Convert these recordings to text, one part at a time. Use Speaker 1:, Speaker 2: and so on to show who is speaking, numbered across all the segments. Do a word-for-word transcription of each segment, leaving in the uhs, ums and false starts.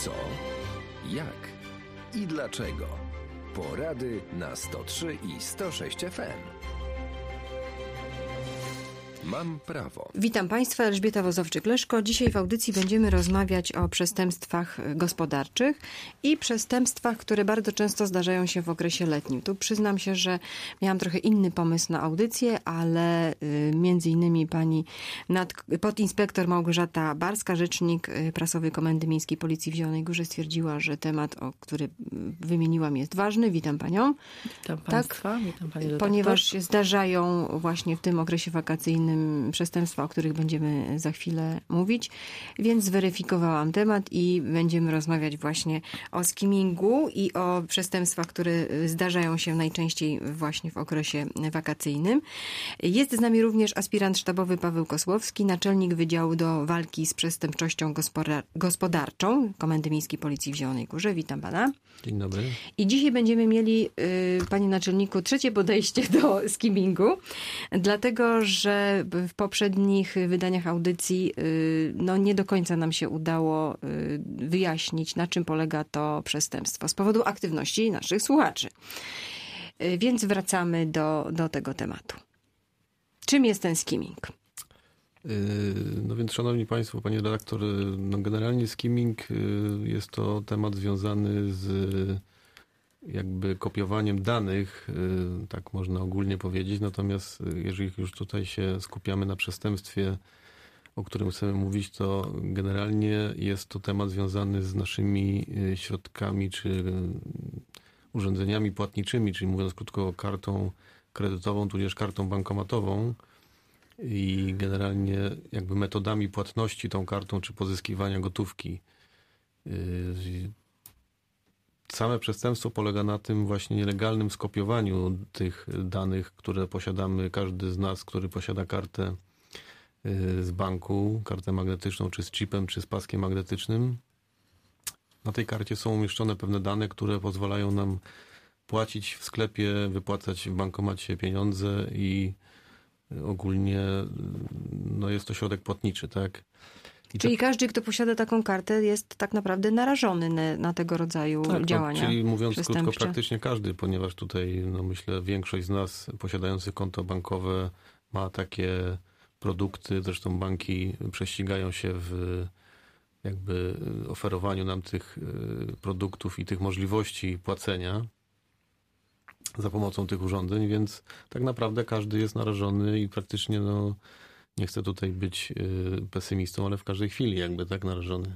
Speaker 1: Co, jak i dlaczego. Porady na sto trzy i sto sześć F M. Mam prawo.
Speaker 2: Witam Państwa, Elżbieta Wozowczyk-Leszko. Dzisiaj w audycji będziemy rozmawiać o przestępstwach gospodarczych i przestępstwach, które bardzo często zdarzają się w okresie letnim. Tu przyznam się, że miałam trochę inny pomysł na audycję, ale y, między innymi pani nad, podinspektor Małgorzata Barska, rzecznik prasowy Komendy Miejskiej Policji w Zielonej Górze, stwierdziła, że temat, o który wymieniłam, jest ważny. Witam Panią.
Speaker 3: Witam Państwa, tak, witam Pani redaktor.
Speaker 2: Ponieważ się zdarzają właśnie w tym okresie wakacyjnym przestępstwa, o których będziemy za chwilę mówić, więc zweryfikowałam temat i będziemy rozmawiać właśnie o skimmingu i o przestępstwach, które zdarzają się najczęściej właśnie w okresie wakacyjnym. Jest z nami również aspirant sztabowy Paweł Kosłowski, naczelnik Wydziału do Walki z Przestępczością Gospodarczą Komendy Miejskiej Policji w Zielonej Górze. Witam Pana.
Speaker 4: Dzień dobry.
Speaker 2: I dzisiaj będziemy mieli, Panie Naczelniku, trzecie podejście do skimmingu, dlatego, że w poprzednich wydaniach audycji no, nie do końca nam się udało wyjaśnić, na czym polega to przestępstwo z powodu aktywności naszych słuchaczy. Więc wracamy do, do tego tematu. Czym jest ten skimming?
Speaker 4: No więc, szanowni państwo, pani redaktor, no generalnie skimming jest to temat związany z jakby kopiowaniem danych, tak można ogólnie powiedzieć. Natomiast jeżeli już tutaj się skupiamy na przestępstwie, o którym chcemy mówić, to generalnie jest to temat związany z naszymi środkami czy urządzeniami płatniczymi, czyli mówiąc krótko, kartą kredytową, tudzież kartą bankomatową i generalnie jakby metodami płatności tą kartą czy pozyskiwania gotówki. Same przestępstwo polega na tym właśnie nielegalnym skopiowaniu tych danych, które posiadamy, każdy z nas, który posiada kartę z banku, kartę magnetyczną, czy z chipem, czy z paskiem magnetycznym. Na tej karcie są umieszczone pewne dane, które pozwalają nam płacić w sklepie, wypłacać w bankomacie pieniądze i ogólnie no jest to środek płatniczy, tak? I
Speaker 2: czyli
Speaker 4: to...
Speaker 2: każdy, kto posiada taką kartę, jest tak naprawdę narażony na, na tego rodzaju
Speaker 4: tak,
Speaker 2: działania.
Speaker 4: No, czyli mówiąc krótko, praktycznie każdy, ponieważ tutaj, no myślę, większość z nas posiadających konto bankowe ma takie produkty. Zresztą banki prześcigają się w jakby oferowaniu nam tych produktów i tych możliwości płacenia za pomocą tych urządzeń, więc tak naprawdę każdy jest narażony i praktycznie, no nie chcę tutaj być pesymistą, ale w każdej chwili jakby tak narażony.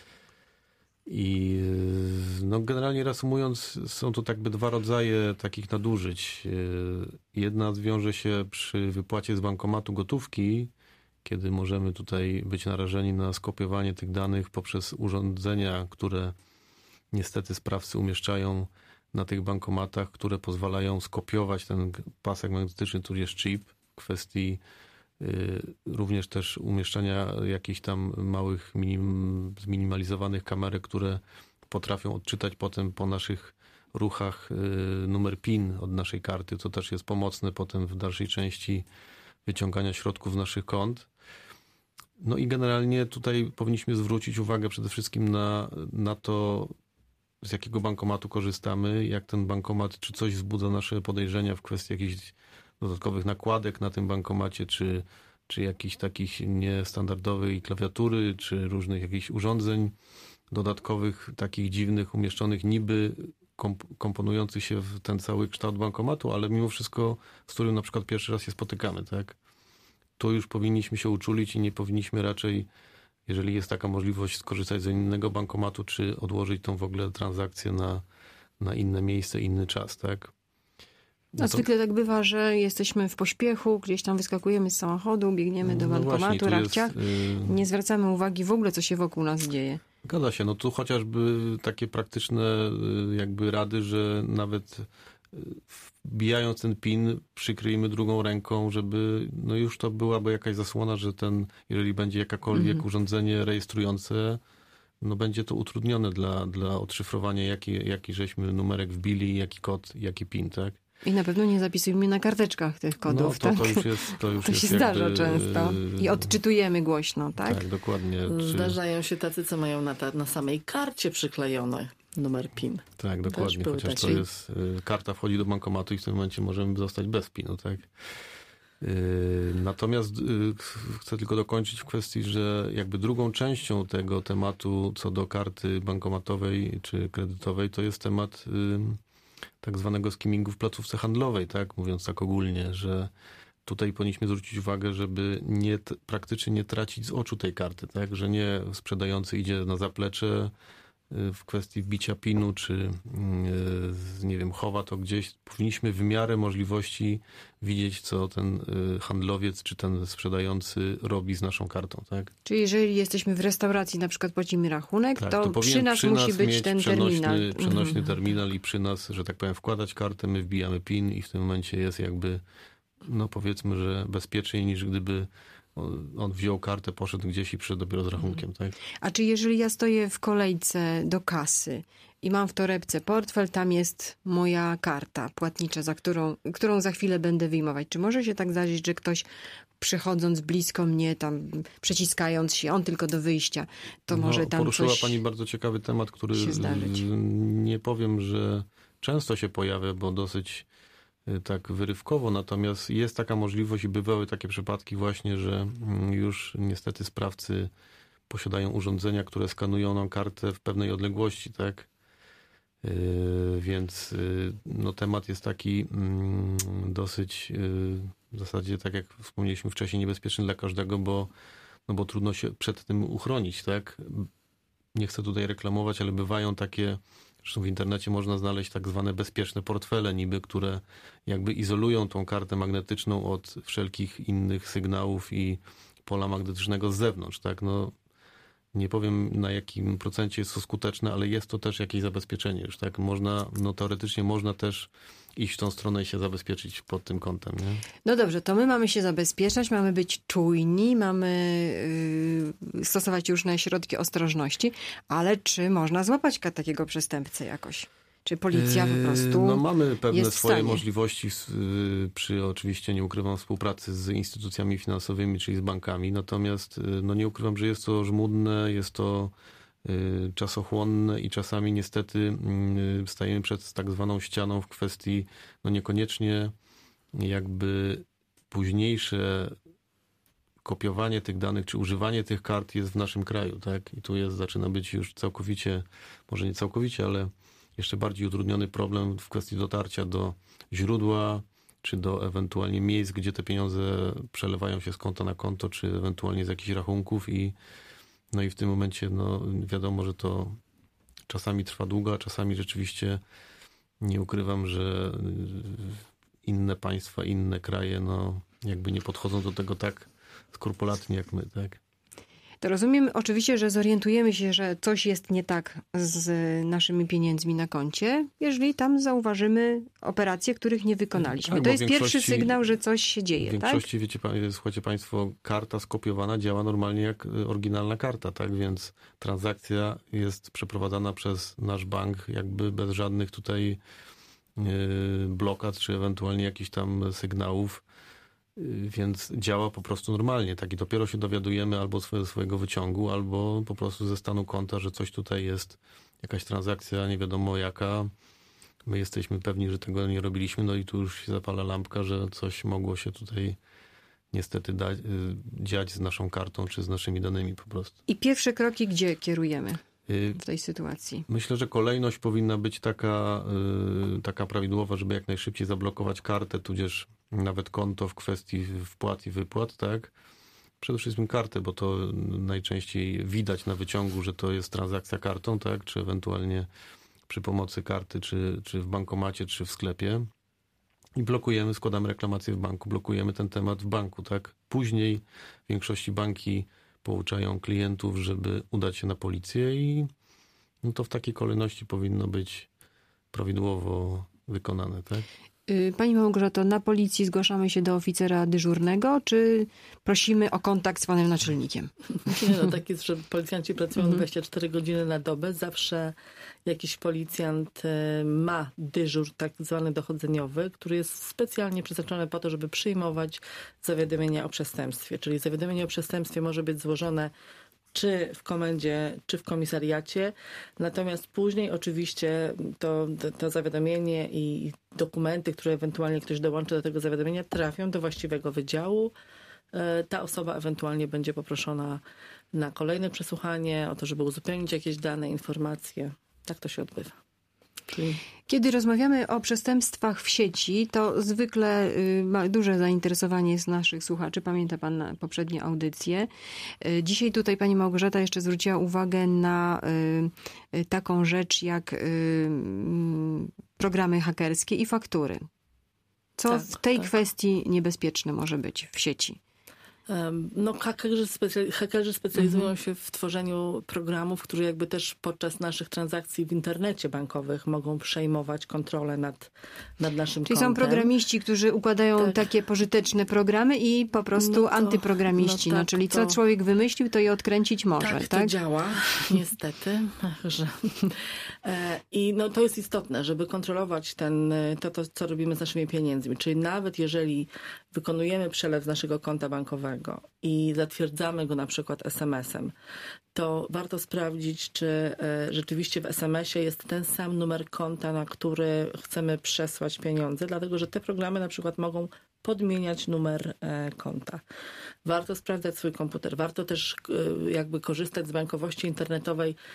Speaker 4: I no generalnie reasumując, są to tak by dwa rodzaje takich nadużyć. Jedna zwiąże się przy wypłacie z bankomatu gotówki, kiedy możemy tutaj być narażeni na skopiowanie tych danych poprzez urządzenia, które niestety sprawcy umieszczają na tych bankomatach, które pozwalają skopiować ten pasek magnetyczny, tudzież chip, w kwestii również też umieszczania jakichś tam małych, minim, zminimalizowanych kamerek, które potrafią odczytać potem po naszych ruchach numer PIN od naszej karty, co też jest pomocne potem w dalszej części wyciągania środków z naszych kont. No i generalnie tutaj powinniśmy zwrócić uwagę przede wszystkim na, na to, z jakiego bankomatu korzystamy, jak ten bankomat, czy coś wzbudza nasze podejrzenia w kwestii jakichś dodatkowych nakładek na tym bankomacie, czy, czy jakichś takich niestandardowej klawiatury, czy różnych jakichś urządzeń dodatkowych, takich dziwnych, umieszczonych niby, komp- komponujących się w ten cały kształt bankomatu, ale mimo wszystko, z którym na przykład pierwszy raz się spotykamy, tak? To już powinniśmy się uczulić i nie powinniśmy raczej, jeżeli jest taka możliwość, skorzystać z innego bankomatu, czy odłożyć tą w ogóle transakcję na, na inne miejsce, inny czas, tak?
Speaker 2: No to... Zwykle tak bywa, że jesteśmy w pośpiechu, gdzieś tam wyskakujemy z samochodu, biegniemy do no bankomatu, rachciach, jest, yy... nie zwracamy uwagi w ogóle, co się wokół nas dzieje.
Speaker 4: Zgadza się, no tu chociażby takie praktyczne jakby rady, że nawet wbijając ten PIN przykryjmy drugą ręką, żeby no już to byłaby jakaś zasłona, że ten, jeżeli będzie jakakolwiek mm-hmm. urządzenie rejestrujące, no będzie to utrudnione dla, dla odszyfrowania, jaki, jaki żeśmy numerek wbili, jaki kod, jaki PIN, tak?
Speaker 2: I na pewno nie zapisujmy na karteczkach tych kodów,
Speaker 4: no, to,
Speaker 2: tak?
Speaker 4: to już jest, to już
Speaker 2: to
Speaker 4: jest
Speaker 2: się zdarza
Speaker 4: jakby,
Speaker 2: często. I odczytujemy głośno, tak?
Speaker 4: Tak, dokładnie.
Speaker 3: Zdarzają się tacy, co mają na, ta, na samej karcie przyklejony numer PIN.
Speaker 4: Tak, dokładnie. Chociaż to jest, karta wchodzi do bankomatu i w tym momencie możemy zostać bez PIN-u, tak? Natomiast chcę tylko dokończyć w kwestii, że jakby drugą częścią tego tematu co do karty bankomatowej czy kredytowej to jest temat tak zwanego skimmingu w placówce handlowej, tak? Mówiąc tak ogólnie, że tutaj powinniśmy zwrócić uwagę, żeby nie, praktycznie nie tracić z oczu tej karty, tak? Że nie sprzedający idzie na zaplecze w kwestii wbicia pinu, czy nie wiem, chowa to gdzieś. Powinniśmy w miarę możliwości widzieć, co ten handlowiec, czy ten sprzedający robi z naszą kartą, tak?
Speaker 2: Czyli jeżeli jesteśmy w restauracji, na przykład płacimy rachunek,
Speaker 4: tak,
Speaker 2: to,
Speaker 4: to
Speaker 2: przy nas
Speaker 4: przy
Speaker 2: musi
Speaker 4: nas
Speaker 2: być
Speaker 4: mieć
Speaker 2: ten
Speaker 4: przenośny,
Speaker 2: terminal.
Speaker 4: przenośny
Speaker 2: Mhm.
Speaker 4: terminal i przy nas, że tak powiem, wkładać kartę, my wbijamy pin i w tym momencie jest jakby, no powiedzmy, że bezpieczniej niż gdyby on wziął kartę, poszedł gdzieś i przyszedł dopiero z rachunkiem, tak?
Speaker 2: A czy jeżeli ja stoję w kolejce do kasy i mam w torebce portfel, tam jest moja karta płatnicza, za którą, którą za chwilę będę wyjmować. Czy może się tak zdarzyć, że ktoś przychodząc blisko mnie, tam przeciskając się, on tylko do wyjścia, to
Speaker 4: no,
Speaker 2: może tam
Speaker 4: poruszyła
Speaker 2: coś
Speaker 4: pani bardzo ciekawy temat, który
Speaker 2: się zdarzyć.
Speaker 4: nie powiem, że często się pojawia, bo dosyć tak wyrywkowo, natomiast jest taka możliwość i bywały takie przypadki właśnie, że już niestety sprawcy posiadają urządzenia, które skanują nam kartę w pewnej odległości, tak? Yy, więc yy, no, temat jest taki yy, dosyć yy, w zasadzie, tak jak wspomnieliśmy wcześniej, niebezpieczny dla każdego, bo, no, bo trudno się przed tym uchronić, tak? Nie chcę tutaj reklamować, ale bywają takie, zresztą w internecie można znaleźć tak zwane bezpieczne portfele niby, które jakby izolują tą kartę magnetyczną od wszelkich innych sygnałów i pola magnetycznego z zewnątrz, tak? No, nie powiem na jakim procencie jest to skuteczne, ale jest to też jakieś zabezpieczenie już, tak? Można, no teoretycznie można też iść w tą stronę i się zabezpieczyć pod tym kątem, nie?
Speaker 2: No dobrze, to my mamy się zabezpieczać, mamy być czujni, mamy yy, stosować różne środki ostrożności, ale czy można złapać takiego przestępcę jakoś? Czy policja po prostu
Speaker 4: No mamy pewne
Speaker 2: jest w
Speaker 4: swoje
Speaker 2: stanie?
Speaker 4: możliwości przy, oczywiście nie ukrywam, współpracy z instytucjami finansowymi, czyli z bankami, natomiast no nie ukrywam, że jest to żmudne, jest to czasochłonne i czasami niestety stajemy przed tak zwaną ścianą w kwestii no niekoniecznie jakby późniejsze kopiowanie tych danych, czy używanie tych kart jest w naszym kraju, tak? I tu jest, zaczyna być już całkowicie, może nie całkowicie, ale jeszcze bardziej utrudniony problem w kwestii dotarcia do źródła, czy do ewentualnie miejsc, gdzie te pieniądze przelewają się z konta na konto, czy ewentualnie z jakichś rachunków i no i w tym momencie no wiadomo, że to czasami trwa długo, a czasami rzeczywiście nie ukrywam, że inne państwa, inne kraje no jakby nie podchodzą do tego tak skrupulatnie jak my, tak?
Speaker 2: To rozumiem oczywiście, że zorientujemy się, że coś jest nie tak z naszymi pieniędzmi na koncie, jeżeli tam zauważymy operacje, których nie wykonaliśmy.
Speaker 4: Tak,
Speaker 2: to jest pierwszy
Speaker 4: większości-
Speaker 2: sygnał, że coś się dzieje,
Speaker 4: W
Speaker 2: tak?
Speaker 4: większości, wiecie, pa- słuchajcie państwo, karta skopiowana działa normalnie jak y, oryginalna karta, tak? Więc transakcja jest przeprowadzana przez nasz bank jakby bez żadnych tutaj y, blokad, czy ewentualnie jakichś tam sygnałów. Więc działa po prostu normalnie, tak? I dopiero się dowiadujemy albo ze swojego wyciągu, albo po prostu ze stanu konta, że coś tutaj jest, jakaś transakcja, nie wiadomo jaka. My jesteśmy pewni, że tego nie robiliśmy, no i tu już się zapala lampka, że coś mogło się tutaj niestety da, dziać z naszą kartą, czy z naszymi danymi po prostu.
Speaker 2: I pierwsze kroki gdzie kierujemy
Speaker 4: Y,
Speaker 2: w tej sytuacji?
Speaker 4: Myślę, że kolejność powinna być taka, y, taka prawidłowa, żeby jak najszybciej zablokować kartę, tudzież nawet konto w kwestii wpłat i wypłat, tak? Przede wszystkim kartę, bo to najczęściej widać na wyciągu, że to jest transakcja kartą, tak? Czy ewentualnie przy pomocy karty, czy, czy w bankomacie, czy w sklepie. I blokujemy, składamy reklamację w banku, blokujemy ten temat w banku, tak? Później w większości banki pouczają klientów, żeby udać się na policję i no to w takiej kolejności powinno być prawidłowo wykonane, tak?
Speaker 2: Pani Małgorzato, na policji zgłaszamy się do oficera dyżurnego, czy prosimy o kontakt z panem naczelnikiem?
Speaker 3: Nie, no tak jest, że policjanci pracują dwadzieścia cztery godziny na dobę. Zawsze jakiś policjant ma dyżur tak zwany dochodzeniowy, który jest specjalnie przeznaczony po to, żeby przyjmować zawiadomienia o przestępstwie. Czyli zawiadomienie o przestępstwie może być złożone czy w komendzie, czy w komisariacie. Natomiast później oczywiście to, to, to zawiadomienie i dokumenty, które ewentualnie ktoś dołączy do tego zawiadomienia, trafią do właściwego wydziału. Ta osoba ewentualnie będzie poproszona na kolejne przesłuchanie, o to, żeby uzupełnić jakieś dane, informacje. Tak to się odbywa. Czyli...
Speaker 2: Kiedy rozmawiamy o przestępstwach w sieci, to zwykle ma duże zainteresowanie jest naszych słuchaczy. Pamięta pan na poprzednie audycje. Dzisiaj tutaj pani Małgorzata jeszcze zwróciła uwagę na taką rzecz jak programy hakerskie i faktury. Co
Speaker 3: tak,
Speaker 2: w tej
Speaker 3: tak.
Speaker 2: kwestii niebezpieczne może być w sieci?
Speaker 3: No, hakerzy, specy- hakerzy specjalizują mhm. się w tworzeniu programów, które jakby też podczas naszych transakcji w internecie bankowych mogą przejmować kontrolę nad, nad naszym
Speaker 2: Czyli
Speaker 3: kontem.
Speaker 2: są programiści, którzy układają
Speaker 3: tak.
Speaker 2: takie pożyteczne programy i po prostu
Speaker 3: no to,
Speaker 2: antyprogramiści.
Speaker 3: No
Speaker 2: no
Speaker 3: tak,
Speaker 2: czyli
Speaker 3: to,
Speaker 2: co człowiek wymyślił, to je odkręcić może.
Speaker 3: Tak,
Speaker 2: tak?
Speaker 3: to działa, niestety. Że... I no, to jest istotne, żeby kontrolować ten, to, to, co robimy z naszymi pieniędzmi. Czyli nawet jeżeli wykonujemy przelew z naszego konta bankowego i zatwierdzamy go na przykład es em esem, to warto sprawdzić, czy e, rzeczywiście w es em esie jest ten sam numer konta, na który chcemy przesłać pieniądze, dlatego że te programy na przykład mogą podmieniać numer e, konta. Warto sprawdzać swój komputer. Warto też e, jakby korzystać z bankowości internetowej e,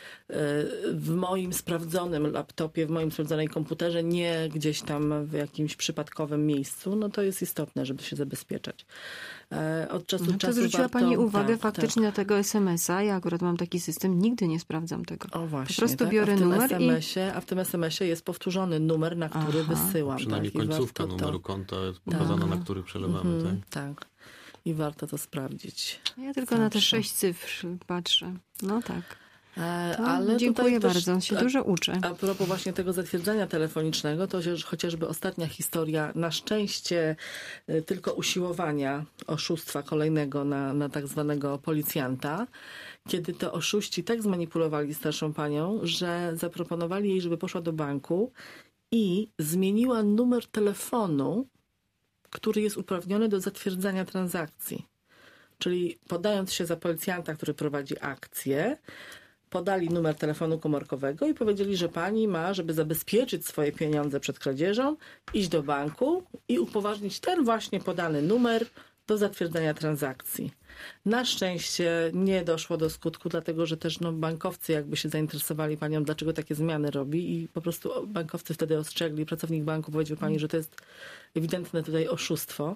Speaker 3: w moim sprawdzonym laptopie, w moim sprawdzonej komputerze, nie gdzieś tam w jakimś przypadkowym miejscu. No to jest istotne, żeby się zabezpieczać. E, od czasu do
Speaker 2: no to
Speaker 3: czasu
Speaker 2: zwróciła
Speaker 3: warto,
Speaker 2: pani uwagę
Speaker 3: tak,
Speaker 2: faktycznie
Speaker 3: tak.
Speaker 2: na tego es em esa. Ja akurat mam taki system, nigdy nie sprawdzam tego.
Speaker 3: O właśnie,
Speaker 2: po prostu
Speaker 3: tak?
Speaker 2: biorę
Speaker 3: a w tym
Speaker 2: numer
Speaker 3: es em esie, i... A w tym es em esie jest powtórzony numer, na który
Speaker 2: Aha.
Speaker 3: wysyłam.
Speaker 4: Przynajmniej
Speaker 3: tak?
Speaker 4: końcówka
Speaker 3: to...
Speaker 4: numeru konta jest pokazana, tak. na który przelewamy.
Speaker 3: Mhm,
Speaker 4: tak?
Speaker 3: tak. I warto to sprawdzić.
Speaker 2: Ja tylko
Speaker 3: Zawsze.
Speaker 2: na te sześć cyfr patrzę. No tak.
Speaker 3: E,
Speaker 2: To
Speaker 3: ale
Speaker 2: dziękuję
Speaker 3: też,
Speaker 2: bardzo, się
Speaker 3: a,
Speaker 2: dużo uczę.
Speaker 3: A propos właśnie tego zatwierdzania telefonicznego, to chociażby ostatnia historia, na szczęście tylko usiłowania oszustwa kolejnego na, na tak zwanego policjanta, kiedy to oszuści tak zmanipulowali starszą panią, że zaproponowali jej, żeby poszła do banku i zmieniła numer telefonu, który jest uprawniony do zatwierdzania transakcji. Czyli podając się za policjanta, który prowadzi akcję, podali numer telefonu komórkowego i powiedzieli, że pani ma, żeby zabezpieczyć swoje pieniądze przed kradzieżą, iść do banku i upoważnić ten właśnie podany numer do zatwierdzenia transakcji. Na szczęście nie doszło do skutku, dlatego że też no, bankowcy jakby się zainteresowali panią, dlaczego takie zmiany robi i po prostu bankowcy wtedy ostrzegli, pracownik banku powiedział pani, że to jest ewidentne tutaj oszustwo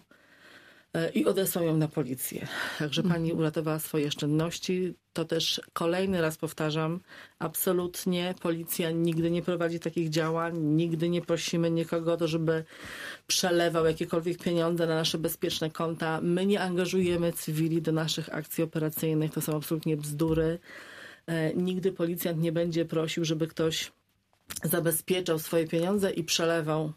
Speaker 3: i odesłał ją na policję. Także pani uratowała swoje oszczędności. To też kolejny raz powtarzam, absolutnie policja nigdy nie prowadzi takich działań, nigdy nie prosimy nikogo o to, żeby przelewał jakiekolwiek pieniądze na nasze bezpieczne konta. My nie angażujemy cywili do naszych akcji operacyjnych, to są absolutnie bzdury. Nigdy policjant nie będzie prosił, żeby ktoś zabezpieczał swoje pieniądze i przelewał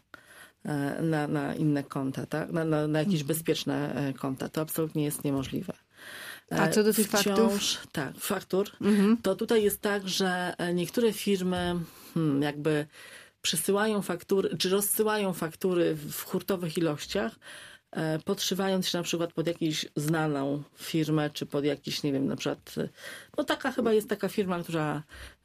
Speaker 3: Na, na inne konta, tak? na, na, na jakieś bezpieczne konta. To absolutnie jest niemożliwe.
Speaker 2: A co do tych
Speaker 3: Wciąż,
Speaker 2: faktów?
Speaker 3: Tak, faktur.
Speaker 2: Mhm.
Speaker 3: To tutaj jest tak, że niektóre firmy hmm, jakby przysyłają faktury, czy rozsyłają faktury w hurtowych ilościach, podszywając się na przykład pod jakąś znaną firmę, czy pod jakiś, nie wiem, na przykład, no taka chyba jest taka firma, która,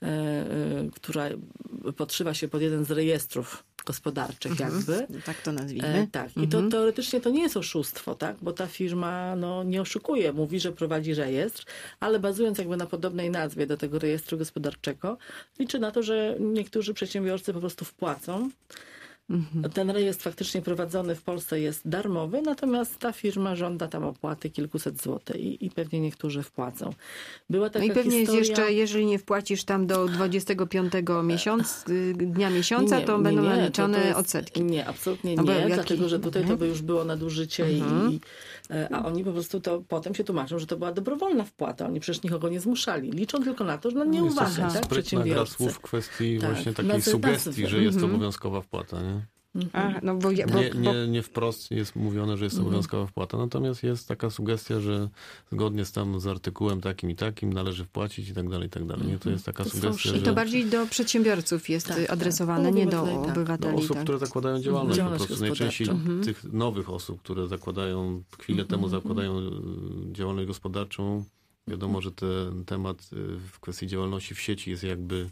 Speaker 3: która podszywa się pod jeden z rejestrów gospodarczych jakby.
Speaker 2: Mhm. Tak to nazwijmy.
Speaker 3: E, tak. I
Speaker 2: mhm.
Speaker 3: to teoretycznie to nie jest oszustwo, tak? Bo ta firma no, nie oszukuje, mówi, że prowadzi rejestr, ale bazując jakby na podobnej nazwie do tego rejestru gospodarczego, liczy na to, że niektórzy przedsiębiorcy po prostu wpłacą. Mhm. Ten rejestr faktycznie prowadzony w Polsce jest darmowy, natomiast ta firma żąda tam opłaty kilkuset złotych i, i pewnie niektórzy wpłacą. Była taka
Speaker 2: no i pewnie
Speaker 3: historia...
Speaker 2: jest jeszcze, jeżeli nie wpłacisz tam do dwudziestego piątego miesiąc, dnia miesiąca,
Speaker 3: nie,
Speaker 2: to
Speaker 3: nie,
Speaker 2: będą
Speaker 3: nie,
Speaker 2: naliczone
Speaker 3: to to jest,
Speaker 2: odsetki.
Speaker 3: Nie, absolutnie
Speaker 2: no
Speaker 3: nie,
Speaker 2: jaki...
Speaker 3: dlatego że tutaj
Speaker 2: mhm.
Speaker 3: to by już było nadużycie mhm. i, a oni po prostu to potem się tłumaczą, że to była dobrowolna wpłata. Oni przecież nikogo nie zmuszali. Liczą tylko na to, że na nie uwagę, tak?
Speaker 4: Sprytna gra
Speaker 3: Przedsiębiorcy.
Speaker 4: słów w kwestii
Speaker 3: tak.
Speaker 4: właśnie takiej
Speaker 3: Nazy-
Speaker 4: sugestii,
Speaker 3: nazwy.
Speaker 4: że jest
Speaker 2: mhm.
Speaker 4: obowiązkowa wpłata, nie?
Speaker 2: A, no bo, ja, bo,
Speaker 4: Nie,
Speaker 2: bo...
Speaker 4: nie, nie wprost jest mówione, że jest obowiązkowa wpłata, natomiast jest taka sugestia, że zgodnie z tam z artykułem takim i takim należy wpłacić i tak dalej, i tak dalej. Nie, to jest taka
Speaker 3: To są
Speaker 4: sugestia,
Speaker 3: wszy-
Speaker 2: I
Speaker 4: że
Speaker 2: to bardziej do przedsiębiorców jest
Speaker 3: Tak, tak.
Speaker 2: adresowane,
Speaker 3: Do
Speaker 2: nie do
Speaker 3: obywateli, tak.
Speaker 4: do
Speaker 2: obywateli.
Speaker 4: osób,
Speaker 2: tak.
Speaker 4: które zakładają działalność.
Speaker 3: Działalność
Speaker 4: Po prostu najczęściej
Speaker 3: gospodarczą.
Speaker 4: tych nowych osób, które zakładają, chwilę temu zakładają y, działalność gospodarczą. Wiadomo, że ten temat y, w kwestii działalności w sieci jest jakby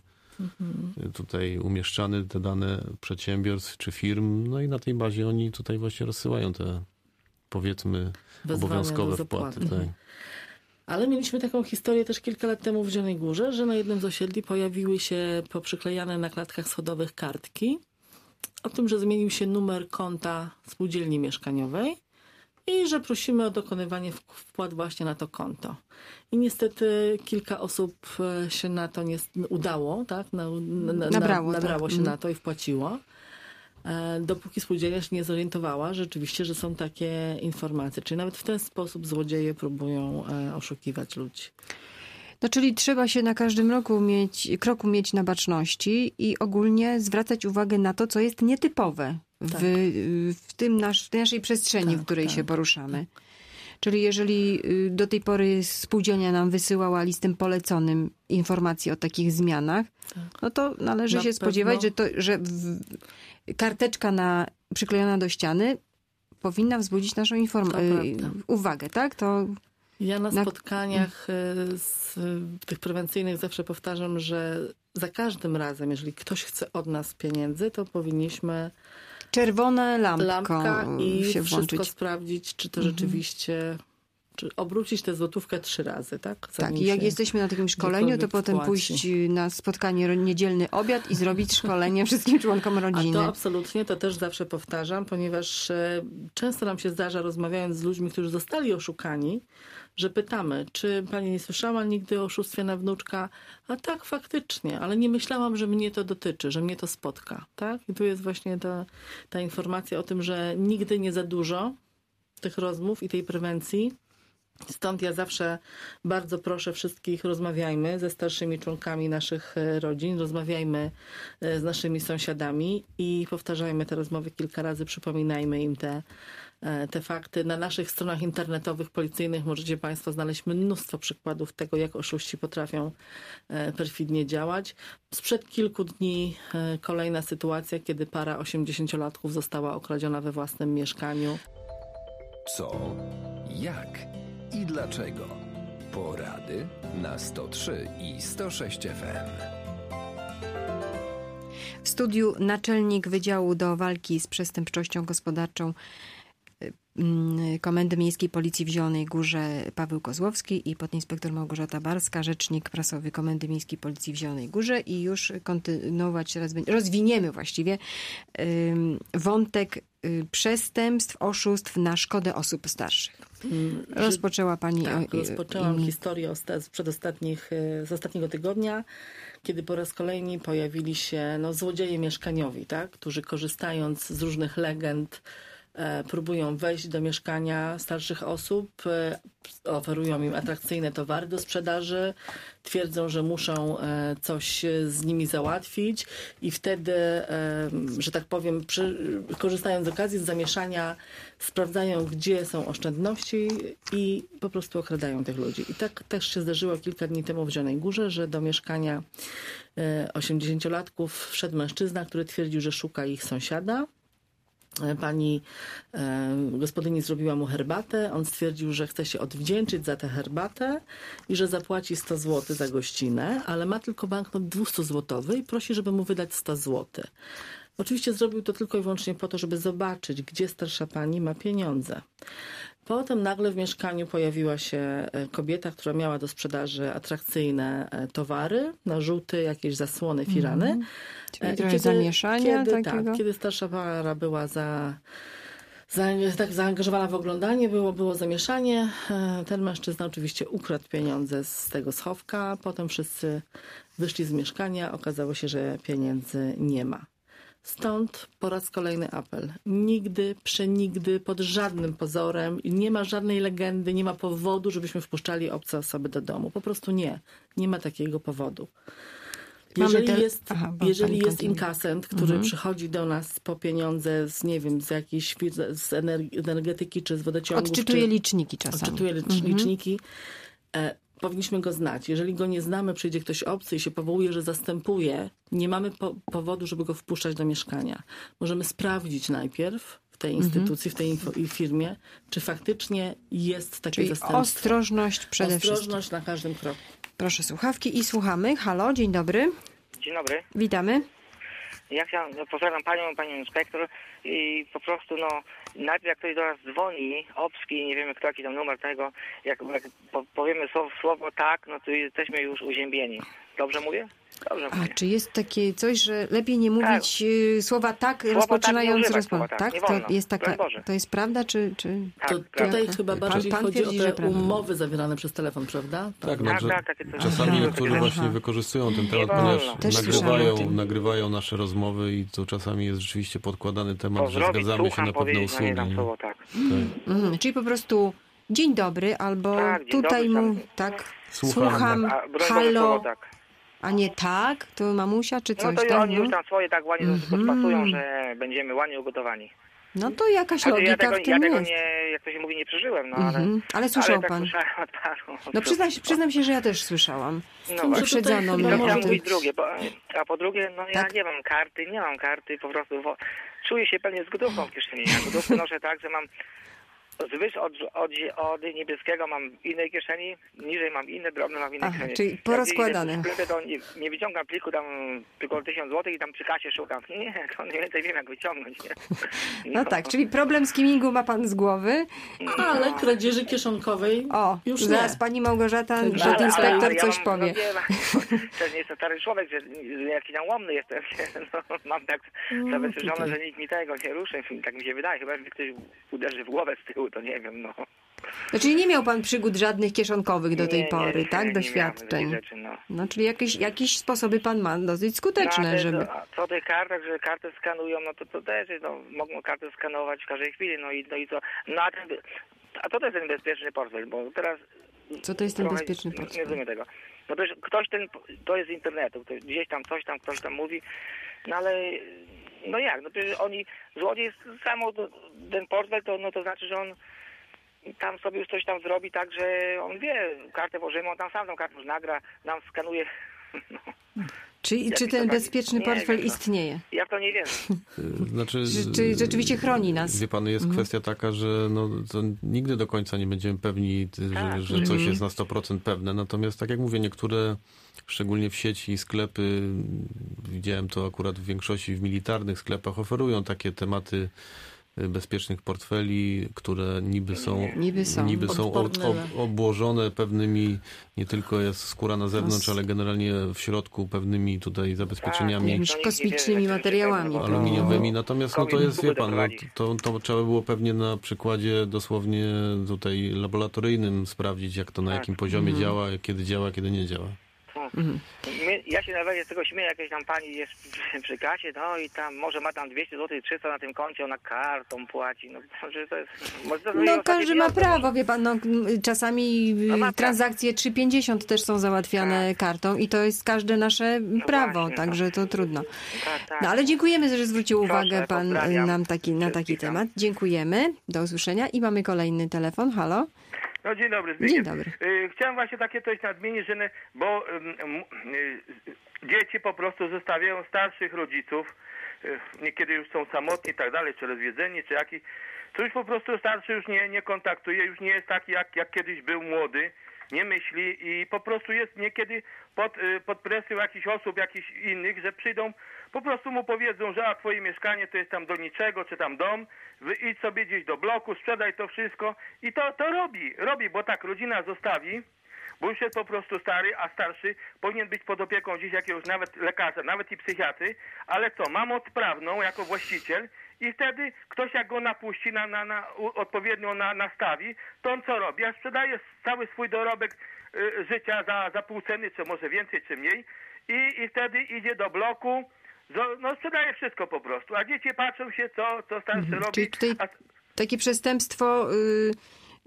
Speaker 4: y, tutaj umieszczany, te dane przedsiębiorstw czy firm, no i na tej bazie oni tutaj właśnie rozsyłają te, powiedzmy,
Speaker 3: Wezwania
Speaker 4: obowiązkowe
Speaker 3: do
Speaker 4: wpłaty.
Speaker 3: zapłaty.
Speaker 4: Tak.
Speaker 3: Ale mieliśmy taką historię też kilka lat temu w Zielonej Górze, że na jednym z osiedli pojawiły się poprzyklejane na klatkach schodowych kartki o tym, że zmienił się numer konta spółdzielni mieszkaniowej i że prosimy o dokonywanie w- wpłat właśnie na to konto. I niestety kilka osób e, się na to nie udało, tak? Na, na, na,
Speaker 2: Nabrało,
Speaker 3: nabrało
Speaker 2: tak.
Speaker 3: się
Speaker 2: Mhm.
Speaker 3: na to i wpłaciło. E, Dopóki spółdzielnia się nie zorientowała, że rzeczywiście, że są takie informacje. Czyli nawet w ten sposób złodzieje próbują e, oszukiwać ludzi.
Speaker 2: No czyli trzeba się na każdym roku mieć, kroku mieć na baczności i ogólnie zwracać uwagę na to, co jest nietypowe w,
Speaker 3: Tak.
Speaker 2: w, tym nasz, w tej naszej przestrzeni,
Speaker 3: Tak,
Speaker 2: w której
Speaker 3: tak.
Speaker 2: się poruszamy. Czyli jeżeli y, do tej pory spółdzielnia nam wysyłała listem poleconym informacje o takich zmianach,
Speaker 3: Tak.
Speaker 2: no to należy
Speaker 3: Na
Speaker 2: się
Speaker 3: pewno.
Speaker 2: spodziewać, że, to, że w, karteczka na, przyklejona do ściany powinna wzbudzić naszą inform-
Speaker 3: To
Speaker 2: y,
Speaker 3: prawda.
Speaker 2: uwagę, tak? To
Speaker 3: Ja na
Speaker 2: Na-
Speaker 3: spotkaniach e, z, tych prewencyjnych zawsze powtarzam, że za każdym razem, jeżeli ktoś chce od nas pieniędzy, to powinniśmy
Speaker 2: czerwone lampko
Speaker 3: lampka i
Speaker 2: się
Speaker 3: wszystko
Speaker 2: włączyć.
Speaker 3: sprawdzić, czy to rzeczywiście, czy obrócić tę złotówkę trzy razy, tak?
Speaker 2: Tak,
Speaker 3: Zanim
Speaker 2: i jak
Speaker 3: się-
Speaker 2: jesteśmy na takim szkoleniu, to
Speaker 3: gdziekolwiek
Speaker 2: potem
Speaker 3: wpłaci.
Speaker 2: pójść na spotkanie ro- niedzielny obiad i zrobić szkolenie wszystkim członkom
Speaker 3: A
Speaker 2: rodziny.
Speaker 3: to absolutnie, to też zawsze powtarzam, ponieważ e, często nam się zdarza, rozmawiając z ludźmi, którzy zostali oszukani, że pytamy, czy pani nie słyszała nigdy o oszustwie na wnuczka? A tak, faktycznie, ale nie myślałam, że mnie to dotyczy, że mnie to spotka. Tak? I tu jest właśnie ta, ta informacja o tym, że nigdy nie za dużo tych rozmów i tej prewencji. Stąd ja zawsze bardzo proszę wszystkich, rozmawiajmy ze starszymi członkami naszych e, rodzin, rozmawiajmy e, z naszymi sąsiadami i powtarzajmy te rozmowy kilka razy, przypominajmy im te, e, te fakty. Na naszych stronach internetowych, policyjnych możecie Państwo znaleźć mnóstwo przykładów tego, jak oszuści potrafią e, perfidnie działać. Sprzed kilku dni e, kolejna sytuacja, kiedy para osiemdziesięciolatków została okradziona we własnym mieszkaniu.
Speaker 1: Co, jak i dlaczego? Porady na sto trzy i sto sześć F M.
Speaker 2: W studiu naczelnik Wydziału do Walki z Przestępczością Gospodarczą y, mm, Komendy Miejskiej Policji w Zielonej Górze Paweł Kozłowski i podinspektor Małgorzata Barska, rzecznik prasowy Komendy Miejskiej Policji w Zielonej Górze, i już kontynuować, teraz będzie- rozwiniemy właściwie ym, wątek y, przestępstw, oszustw na szkodę osób starszych. Rozpoczęła Pani...
Speaker 3: Tak,
Speaker 2: o- y,
Speaker 3: rozpoczęłam
Speaker 2: y,
Speaker 3: historię osta- z przedostatnich, y, z ostatniego tygodnia, kiedy po raz kolejny pojawili się no, złodzieje mieszkaniowi, tak? Którzy korzystając z różnych legend e, próbują wejść do mieszkania starszych osób, e, oferują im atrakcyjne towary do sprzedaży, twierdzą, że muszą e, coś z nimi załatwić i wtedy, e, że tak powiem, przy, korzystając z okazji, z zamieszania, sprawdzają, gdzie są oszczędności i po prostu okradają tych ludzi. I tak też się zdarzyło kilka dni temu w Zielonej Górze, że do mieszkania e, osiemdziesięciolatków wszedł mężczyzna, który twierdził, że szuka ich sąsiada. Pani e, gospodyni zrobiła mu herbatę. On stwierdził, że chce się odwdzięczyć za tę herbatę i że zapłaci sto złotych za gościnę, ale ma tylko banknot dwieście złotowy i prosi, żeby mu wydać sto złotych. Oczywiście zrobił to tylko i wyłącznie po to, żeby zobaczyć, gdzie starsza pani ma pieniądze. Potem nagle w mieszkaniu pojawiła się e, kobieta, która miała do sprzedaży atrakcyjne e, towary, narzuty, jakieś zasłony, firany.
Speaker 2: Czyli
Speaker 3: E, i
Speaker 2: trochę zamieszania
Speaker 3: kiedy,
Speaker 2: takiego.
Speaker 3: Tak, kiedy starsza para była za, za, tak zaangażowana w oglądanie, było, było zamieszanie. E, Ten mężczyzna oczywiście ukradł pieniądze z tego schowka. Potem wszyscy wyszli z mieszkania. Okazało się, że pieniędzy nie ma. Stąd po raz kolejny apel. Nigdy, przenigdy, pod żadnym pozorem, nie ma żadnej legendy, nie ma powodu, żebyśmy wpuszczali obce osoby do domu. Po prostu nie. Nie ma takiego powodu. Jeżeli
Speaker 2: te...
Speaker 3: jest,
Speaker 2: Aha,
Speaker 3: jeżeli jest
Speaker 2: kontynuuje.
Speaker 3: inkasent, który
Speaker 2: Mhm.
Speaker 3: przychodzi do nas po pieniądze z, nie wiem, z jakiejś fir- z energetyki czy z wodociągów.
Speaker 2: Odczytuje
Speaker 3: czy,
Speaker 2: liczniki czasami.
Speaker 3: Odczytuje licz,
Speaker 2: Mhm.
Speaker 3: liczniki. E, powinniśmy go znać. Jeżeli go nie znamy, przyjdzie ktoś obcy i się powołuje, że zastępuje, nie mamy po, powodu, żeby go wpuszczać do mieszkania. Możemy sprawdzić najpierw w tej instytucji, w tej info, i firmie, czy faktycznie jest takie
Speaker 2: Czyli
Speaker 3: zastępstwo.
Speaker 2: ostrożność przede
Speaker 3: Ostrożność
Speaker 2: wszystkim.
Speaker 3: na każdym kroku.
Speaker 2: Proszę słuchawki i słuchamy. Halo, dzień dobry.
Speaker 5: Dzień dobry.
Speaker 2: Witamy.
Speaker 5: Ja chciałem, no, pozdrawiam panią, panią inspektor i po prostu no najpierw jak ktoś do nas dzwoni, obski, nie wiemy kto, jaki tam numer tego, jak, jak po, powiemy słowo, słowo tak, no to jesteśmy już uziębieni. Dobrze mówię? Dobrze
Speaker 2: A
Speaker 5: mówię.
Speaker 2: czy jest takie coś, że lepiej nie mówić y, słowa tak,
Speaker 5: Słowa
Speaker 2: rozpoczynając
Speaker 5: tak nie używać
Speaker 2: rozmowę?
Speaker 5: słowa tak, nie
Speaker 2: To
Speaker 5: wolno.
Speaker 2: jest taka,
Speaker 5: Broń Boże.
Speaker 2: to jest prawda, czy... czy...
Speaker 5: Tak,
Speaker 3: To
Speaker 5: prawda.
Speaker 3: tutaj chyba bardziej
Speaker 2: pan
Speaker 3: chodzi
Speaker 2: twierdzi,
Speaker 3: o
Speaker 2: że
Speaker 3: te
Speaker 2: prawda.
Speaker 3: umowy zawierane przez telefon, prawda?
Speaker 4: Tak, no,
Speaker 5: Tak,
Speaker 4: że
Speaker 5: tak, takie coś.
Speaker 4: czasami
Speaker 2: Aha.
Speaker 4: niektórzy
Speaker 2: Aha.
Speaker 4: właśnie wykorzystują ten temat,
Speaker 5: Nie
Speaker 4: ponieważ
Speaker 5: wolno.
Speaker 2: Też słyszałam o
Speaker 4: nagrywają,
Speaker 2: tym.
Speaker 4: nagrywają nasze rozmowy i to czasami jest rzeczywiście podkładany temat,
Speaker 5: To
Speaker 4: że
Speaker 5: zrobić,
Speaker 4: zgadzamy się
Speaker 5: słucham,
Speaker 4: na pewne
Speaker 5: powiedzieć, no nie
Speaker 4: usługi.
Speaker 5: dam
Speaker 4: nie?
Speaker 5: słowo tak.
Speaker 4: Tak.
Speaker 2: Mhm, czyli po prostu dzień dobry, albo
Speaker 5: Tak, dzień
Speaker 2: tutaj
Speaker 5: dobry,
Speaker 2: mu
Speaker 5: tam-
Speaker 2: tak
Speaker 4: Słucham.
Speaker 2: słucham,
Speaker 5: A broń Boże,
Speaker 2: halo,
Speaker 5: słowo tak.
Speaker 2: a nie tak, to mamusia czy
Speaker 5: No
Speaker 2: coś,
Speaker 5: to
Speaker 2: tak?
Speaker 5: oni już
Speaker 2: No?
Speaker 5: tam swoje tak ładnie
Speaker 2: Mhm.
Speaker 5: podpasują, że będziemy ładnie ugotowani.
Speaker 2: No to jakaś
Speaker 5: Znaczy,
Speaker 2: logika
Speaker 5: ja tego,
Speaker 2: w tym
Speaker 5: ja tego
Speaker 2: jest.
Speaker 5: nie, jak to się mówi, nie przeżyłem, no ale...
Speaker 2: Mhm. Ale słyszał
Speaker 5: ale tak
Speaker 2: pan.
Speaker 5: słyszałem od paru.
Speaker 2: No przyznam się, przyznam się, że ja też słyszałam.
Speaker 5: No
Speaker 3: tym, że
Speaker 5: właśnie.
Speaker 3: tutaj
Speaker 2: Uprzedzono
Speaker 3: chyba
Speaker 2: mnie.
Speaker 5: To
Speaker 3: może
Speaker 5: chciałem
Speaker 3: to-
Speaker 5: mówić drugie, bo, a po drugie, no ja
Speaker 2: Tak?
Speaker 5: nie mam karty, nie mam karty, po prostu wo, czuję się pewnie z gotówką w kieszeni. Ja gotówkę noszę tak, że mam zwyż od, od, od niebieskiego mam w innej kieszeni, niżej mam inne, drobne mam w innej
Speaker 2: Aha,
Speaker 5: kieszeni.
Speaker 2: czyli
Speaker 5: Jak
Speaker 2: porozkładane.
Speaker 5: idę do sklepu, to nie, nie wyciągam pliku tam tylko tysiąc złotych i tam przy kasie szukam. Nie, to mniej więcej wiem jak wyciągnąć, nie?
Speaker 2: No tak, czyli problem z kimingu ma pan z głowy.
Speaker 3: Ale kradzieży kieszonkowej
Speaker 2: O,
Speaker 3: już
Speaker 2: zaraz
Speaker 3: nie.
Speaker 2: pani Małgorzata,
Speaker 3: Ale-
Speaker 2: że
Speaker 3: ale-
Speaker 2: inspektor
Speaker 5: ale ja
Speaker 2: coś
Speaker 5: mam,
Speaker 2: powie.
Speaker 5: No, nie, też nie jestem stary człowiek, że że jakiś tam łomny jestem. No, mam tak zabezpieczone,
Speaker 3: tutaj.
Speaker 5: że nikt mi tego nie ruszy. Tak mi się wydaje. Chyba, że ktoś uderzy w głowę z tyłu, to nie wiem, no.
Speaker 2: Znaczy nie miał pan przygód żadnych kieszonkowych do tej
Speaker 5: Nie,
Speaker 2: pory,
Speaker 5: nie,
Speaker 2: tak?
Speaker 5: nie
Speaker 2: Doświadczeń.
Speaker 5: miałem takich rzeczy, no.
Speaker 2: No, czyli jakieś, jakieś sposoby pan ma dosyć skuteczne,
Speaker 5: No, a te-
Speaker 2: żeby...
Speaker 5: a co tych kartach, że kartę skanują, no to, to też jest, no, mogą kartę skanować w każdej chwili, no i, no i co. No a, ten, a to to jest ten bezpieczny portfel, bo teraz...
Speaker 2: Co to jest ten
Speaker 5: trochę
Speaker 2: bezpieczny
Speaker 5: Nie
Speaker 2: portfel?
Speaker 5: rozumiem tego. No to, jest- ktoś ten, to jest z internetu, ktoś, gdzieś tam coś tam, ktoś tam mówi, no ale... No jak, no przecież oni, złodziej samo ten portfel, to, no to znaczy, że on tam sobie już coś tam zrobi tak, że on wie, kartę włożymy, on tam sam tą kartę już nagra, nam skanuje. No,
Speaker 2: Czy,
Speaker 5: Jak
Speaker 2: czy
Speaker 5: to
Speaker 2: ten
Speaker 5: tak-
Speaker 2: bezpieczny
Speaker 5: nie
Speaker 2: portfel
Speaker 5: wiem, no.
Speaker 2: istnieje?
Speaker 5: ja w to nie wiem.
Speaker 4: Znaczy,
Speaker 2: Czy, czy rzeczywiście chroni nas?
Speaker 4: Wie pan, jest
Speaker 2: Mhm.
Speaker 4: kwestia taka, że no, to nigdy do końca nie będziemy pewni, ty,
Speaker 5: Tak.
Speaker 4: że, że coś
Speaker 2: Mhm.
Speaker 4: jest na sto procent pewne. Natomiast tak jak mówię, niektóre, szczególnie w sieci sklepy, widziałem to akurat w większości w militarnych sklepach, oferują takie tematy bezpiecznych portfeli, które niby są,
Speaker 2: Niby są.
Speaker 4: niby są ob,
Speaker 3: Odporne
Speaker 4: ob,
Speaker 3: na-
Speaker 4: obłożone pewnymi, nie tylko jest skóra na zewnątrz,
Speaker 2: No,
Speaker 4: ale generalnie w środku pewnymi tutaj zabezpieczeniami.
Speaker 2: Jakimiś
Speaker 5: to nikt nie
Speaker 2: kosmicznymi
Speaker 5: wie, że
Speaker 2: materiałami.
Speaker 5: to-
Speaker 4: Aluminiowymi, natomiast no to
Speaker 5: Covid
Speaker 4: jest, wie pan, no,
Speaker 5: doprowadzi.
Speaker 4: to, to trzeba było pewnie na przykładzie dosłownie tutaj laboratoryjnym sprawdzić, jak to na
Speaker 5: Tak.
Speaker 4: jakim poziomie
Speaker 2: Mhm.
Speaker 4: działa, kiedy działa, kiedy nie działa.
Speaker 2: Mhm.
Speaker 5: My, ja się nawet z tego śmieję, jakaś tam pani jest przy, przy kasie, no i tam może ma tam dwieście złotych, trzysta na tym koncie, ona kartą płaci, no że to jest... Może to jej
Speaker 2: No
Speaker 5: ostatnie
Speaker 2: każdy ma
Speaker 5: pieniądze,
Speaker 2: prawo, wie pan, no, m, czasami
Speaker 5: No ma
Speaker 2: y, transakcje trzy pięćdziesiąt też są załatwiane kartą i to jest każde nasze prawo,
Speaker 5: właśnie,
Speaker 2: także to trudno.
Speaker 5: Tak, tak.
Speaker 2: No ale dziękujemy, że zwrócił
Speaker 5: Proszę,
Speaker 2: uwagę pan y,
Speaker 5: pozdrawiam
Speaker 2: nam taki, na taki
Speaker 5: wszystkich tam.
Speaker 2: temat. Dziękujemy, do usłyszenia i mamy kolejny telefon, halo?
Speaker 6: No dzień dobry, Zbigniew.
Speaker 2: Dzień dobry.
Speaker 6: Y, Chciałem właśnie takie coś nadmienić, że ne, bo ym, m, y, dzieci po prostu zostawiają starszych rodziców, y, niekiedy już są samotni i tak dalej, czy rozwiedzeni, czy jaki. To już po prostu starszy już nie, nie kontaktuje, już nie jest taki jak, jak kiedyś był młody, nie myśli i po prostu jest niekiedy pod, y, pod presją jakichś osób, jakichś innych, że przyjdą, po prostu mu powiedzą, że a twoje mieszkanie to jest tam do niczego, czy tam dom, wy idź sobie gdzieś do bloku, sprzedaj to wszystko i to, to robi, robi, bo tak rodzina zostawi, bo już jest po prostu stary, a starszy powinien być pod opieką gdzieś jakiegoś nawet lekarza, nawet i psychiatry, ale co, ma moc prawną jako właściciel i wtedy ktoś jak go napuści, na, na, na, u- odpowiednio na, nastawi, to on co robi? Ja sprzedaję cały swój dorobek y, życia za, za pół ceny, czy może więcej, czy mniej i, i wtedy idzie do bloku, zo- no sprzedaje wszystko po prostu, a dzieci patrzą się, co, co starszy robi.
Speaker 2: Czyli tutaj
Speaker 6: a,
Speaker 2: takie przestępstwo y,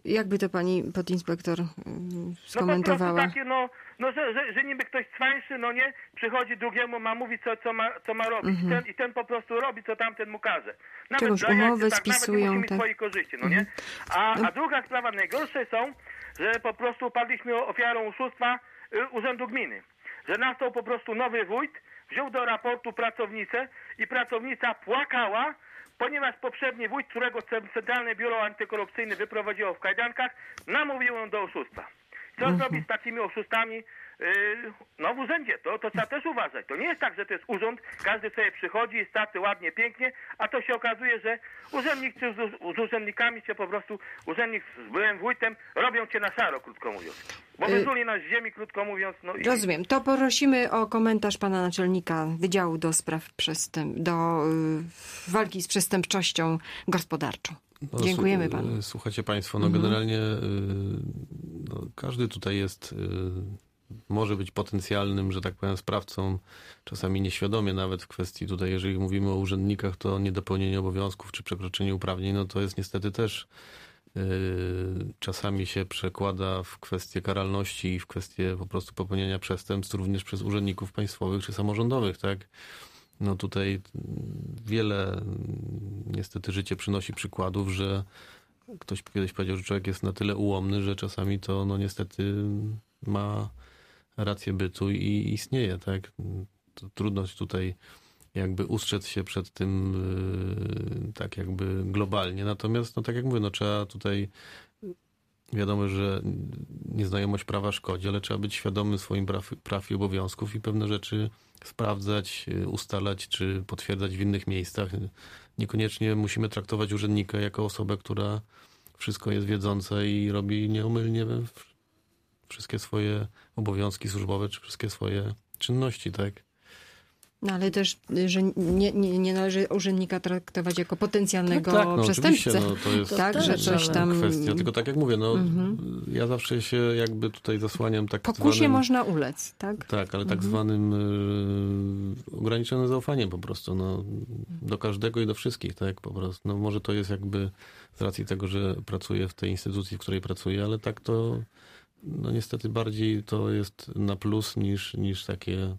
Speaker 2: Jakby to pani podinspektor y, skomentowała?
Speaker 6: No po prostu takie, no, no że, że, że niby ktoś cwańszy, no nie, przychodzi drugiemu, ma mówić, co, co, ma, co ma robić.
Speaker 2: Mhm.
Speaker 6: I, ten, I ten po prostu robi, co tamten mu każe. Nawet
Speaker 2: Czegoś
Speaker 6: dla jajce,
Speaker 2: umowy
Speaker 6: tak,
Speaker 2: spisują,
Speaker 6: nawet nie musi mieć
Speaker 2: tak.
Speaker 6: swojej korzyści, no nie? A, a druga sprawa, najgorsze są, że po prostu padliśmy ofiarą oszustwa y, Urzędu Gminy. Że nastał po prostu nowy wójt, wziął do raportu pracownicę i pracownica płakała, ponieważ poprzedni wójt, którego Centralne Biuro Antykorupcyjne wyprowadziło w kajdankach, namówił ją do oszustwa. Co
Speaker 2: Mhm.
Speaker 6: zrobić z takimi oszustami yy, no w urzędzie? To, to trzeba też uważać. To nie jest tak, że to jest urząd, każdy sobie przychodzi i staty ładnie, pięknie, a to się okazuje, że urzędnik czy z, z urzędnikami się po prostu, urzędnik z byłym wójtem robią cię na szaro, krótko mówiąc. Bo wyzuli nas z ziemi, krótko mówiąc. No i...
Speaker 2: Rozumiem. To prosimy o komentarz pana naczelnika Wydziału do Spraw Przestęp... do y, walki z przestępczością gospodarczą.
Speaker 4: No,
Speaker 2: Dziękujemy panu.
Speaker 4: Słuchajcie państwo, no
Speaker 2: Mhm.
Speaker 4: generalnie y, no, każdy tutaj jest, y, może być potencjalnym, że tak powiem, sprawcą, czasami nieświadomie nawet w kwestii tutaj, jeżeli mówimy o urzędnikach, to niedopełnienie obowiązków czy przekroczenie uprawnień, no to jest niestety też y, czasami się przekłada w kwestię karalności i w kwestię po prostu popełniania przestępstw również przez urzędników państwowych czy samorządowych, tak? No tutaj wiele niestety życie przynosi przykładów, że ktoś kiedyś powiedział, że człowiek jest na tyle ułomny, że czasami to no niestety ma rację bytu i istnieje, tak? To trudno tutaj jakby ustrzec się przed tym tak jakby globalnie. Natomiast no tak jak mówię, no trzeba tutaj wiadomo, że nieznajomość prawa szkodzi, ale trzeba być świadomym swoim praw, praw i obowiązków i pewne rzeczy sprawdzać, ustalać czy potwierdzać w innych miejscach. Niekoniecznie musimy traktować urzędnika jako osobę, która wszystko jest wiedząca i robi nieomylnie wszystkie swoje obowiązki służbowe czy wszystkie swoje czynności, tak?
Speaker 2: No ale też, że nie, nie, nie należy urzędnika traktować jako potencjalnego
Speaker 4: tak, tak, no,
Speaker 2: przestępcę.
Speaker 4: No, to jest
Speaker 2: tak, że coś tam...
Speaker 4: kwestia. Tylko tak jak mówię, no
Speaker 2: Mhm.
Speaker 4: ja zawsze się jakby tutaj zasłaniam tak
Speaker 2: Pokusie
Speaker 4: zwanym...
Speaker 2: można ulec, tak?
Speaker 4: Tak, ale tak
Speaker 2: Mhm.
Speaker 4: zwanym y, ograniczonym zaufaniem po prostu, no do każdego i do wszystkich, tak po prostu. No może to jest jakby z racji tego, że pracuję w tej instytucji, w której pracuję, ale tak to no niestety bardziej to jest na plus niż, niż takie...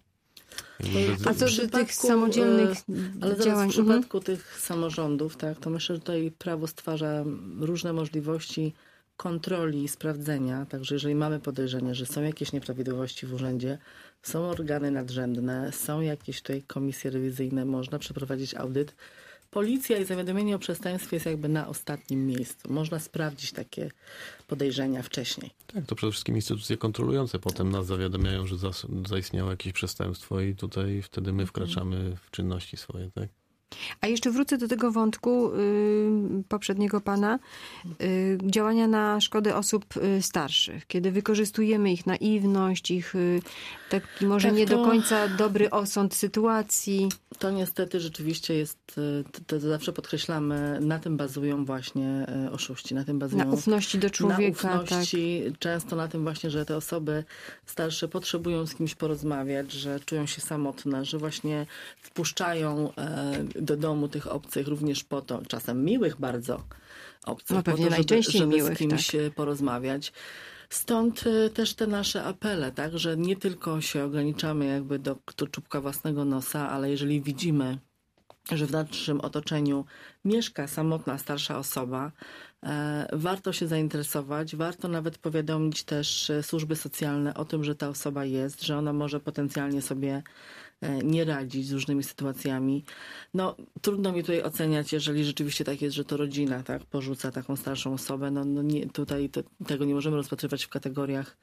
Speaker 2: A co do tych samodzielnych
Speaker 3: ale
Speaker 2: działań?
Speaker 3: w przypadku mhm. tych samorządów, tak, to myślę, że tutaj prawo stwarza różne możliwości kontroli i sprawdzenia. Także jeżeli mamy podejrzenie, że są jakieś nieprawidłowości w urzędzie, są organy nadrzędne, są jakieś tutaj komisje rewizyjne, można przeprowadzić audyt. Policja i zawiadomienie o przestępstwie jest jakby na ostatnim miejscu. Można sprawdzić takie podejrzenia wcześniej.
Speaker 4: Tak, to przede wszystkim instytucje kontrolujące potem nas zawiadamiają, że zas- zaistniało jakieś przestępstwo i tutaj wtedy my wkraczamy w czynności swoje, tak?
Speaker 2: A jeszcze wrócę do tego wątku y, poprzedniego pana, y, działania na szkodę osób y, starszych, kiedy wykorzystujemy ich naiwność, ich y, taki może
Speaker 3: tak,
Speaker 2: nie
Speaker 3: to,
Speaker 2: do końca dobry osąd sytuacji.
Speaker 3: To niestety rzeczywiście jest, to, to zawsze podkreślamy, na tym bazują właśnie oszuści, na tym bazują...
Speaker 2: Na ufności do człowieka.
Speaker 3: Na ufności,
Speaker 2: tak.
Speaker 3: Często na tym właśnie, że te osoby starsze potrzebują z kimś porozmawiać, że czują się samotne, że właśnie wpuszczają do domu tych obcych również po to, czasem miłych bardzo obcych,
Speaker 2: no pewnie
Speaker 3: po to,
Speaker 2: najczęściej
Speaker 3: żeby, żeby
Speaker 2: miłych,
Speaker 3: z kimś
Speaker 2: tak.
Speaker 3: porozmawiać. Stąd też te nasze apele, tak, że nie tylko się ograniczamy jakby do, do czubka własnego nosa, ale jeżeli widzimy, że w naszym otoczeniu mieszka samotna, starsza osoba, e, warto się zainteresować, warto nawet powiadomić też służby socjalne o tym, że ta osoba jest, że ona może potencjalnie sobie nie radzić z różnymi sytuacjami. No, trudno mi tutaj oceniać, jeżeli rzeczywiście tak jest, że to rodzina tak porzuca taką starszą osobę. No, no nie, tutaj to, tego nie możemy rozpatrywać w kategoriach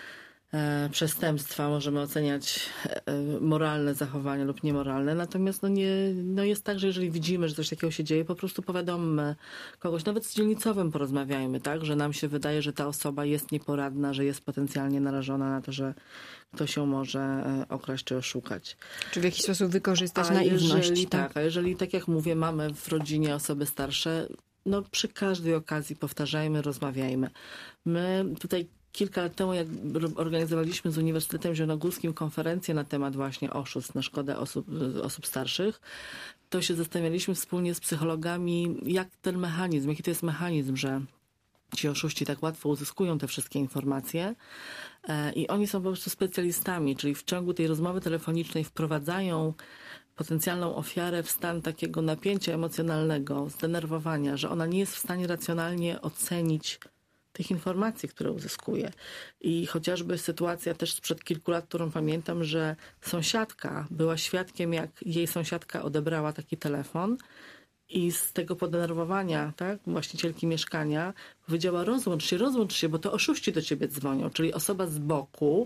Speaker 3: e, przestępstwa. Możemy oceniać e, moralne zachowania lub niemoralne. Natomiast no nie, no jest tak, że jeżeli widzimy, że coś takiego się dzieje, po prostu powiadommy kogoś. Nawet z dzielnicowym porozmawiajmy, tak? Że nam się wydaje, że ta osoba jest nieporadna, że jest potencjalnie narażona na to, że ktoś ją może okraść czy oszukać.
Speaker 2: Czy w jakiś sposób wykorzystać
Speaker 3: a
Speaker 2: naiwność.
Speaker 3: Jeżeli,
Speaker 2: tak?
Speaker 3: tak, a jeżeli, tak jak mówię, mamy w rodzinie osoby starsze, no przy każdej okazji powtarzajmy, rozmawiajmy. My tutaj kilka lat temu, jak organizowaliśmy z Uniwersytetem Zielonogórskim konferencję na temat właśnie oszustw na szkodę osób, osób starszych, to się zastanawialiśmy wspólnie z psychologami, jak ten mechanizm, jaki to jest mechanizm, że ci oszuści tak łatwo uzyskują te wszystkie informacje i oni są po prostu specjalistami, czyli w ciągu tej rozmowy telefonicznej wprowadzają potencjalną ofiarę w stan takiego napięcia emocjonalnego, zdenerwowania, że ona nie jest w stanie racjonalnie ocenić tych informacji, które uzyskuje. I chociażby sytuacja też sprzed kilku lat, którą pamiętam, że sąsiadka była świadkiem, jak jej sąsiadka odebrała taki telefon i z tego podenerwowania, tak, właścicielki mieszkania powiedziała: rozłącz się, rozłącz się, bo to oszuści do ciebie dzwonią. Czyli osoba z boku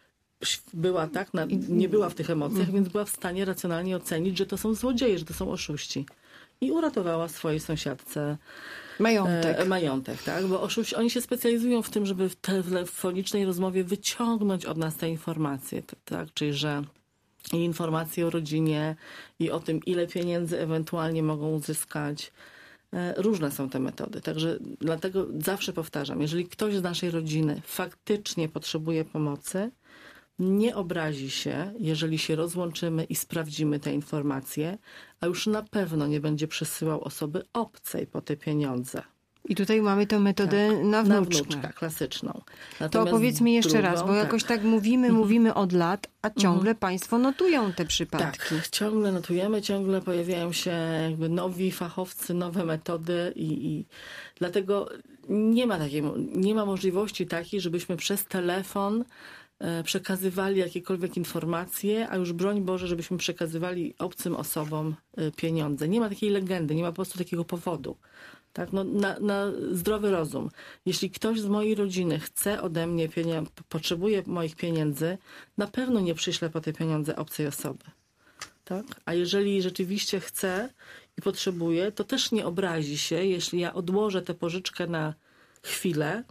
Speaker 3: była tak, na, nie była w tych emocjach, więc była w stanie racjonalnie ocenić, że to są złodzieje, że to są oszuści. I uratowała swojej sąsiadce
Speaker 2: majątek.
Speaker 3: E, majątek, tak? Bo oszuści, oni się specjalizują w tym, żeby w telefonicznej rozmowie wyciągnąć od nas te informacje, tak? Czyli że i informacje o rodzinie i o tym, ile pieniędzy ewentualnie mogą uzyskać. E, różne są te metody. Także dlatego zawsze powtarzam, jeżeli ktoś z naszej rodziny faktycznie potrzebuje pomocy, nie obrazi się, jeżeli się rozłączymy i sprawdzimy te informacje, a już na pewno nie będzie przesyłał osoby obcej po te pieniądze.
Speaker 2: I tutaj mamy tę metodę
Speaker 3: tak,
Speaker 2: na wnuczkę.
Speaker 3: Na wnuczkę, klasyczną.
Speaker 2: Natomiast to powiedzmy jeszcze
Speaker 3: drugą,
Speaker 2: raz, bo
Speaker 3: tak.
Speaker 2: jakoś tak mówimy, mhm. mówimy od lat, a ciągle mhm. państwo notują te przypadki.
Speaker 3: Tak, ciągle notujemy, ciągle pojawiają się jakby nowi fachowcy, nowe metody i, i dlatego nie ma takiej, nie ma możliwości takiej, żebyśmy przez telefon przekazywali jakiekolwiek informacje, a już broń Boże, żebyśmy przekazywali obcym osobom pieniądze. Nie ma takiej legendy, nie ma po prostu takiego powodu. Tak? No, na, na zdrowy rozum. Jeśli ktoś z mojej rodziny chce ode mnie pieniądze, potrzebuje moich pieniędzy, na pewno nie przyślę po te pieniądze obcej osoby. Tak? A jeżeli rzeczywiście chce i potrzebuje, to też nie obrazi się, jeśli ja odłożę tę pożyczkę na chwilę,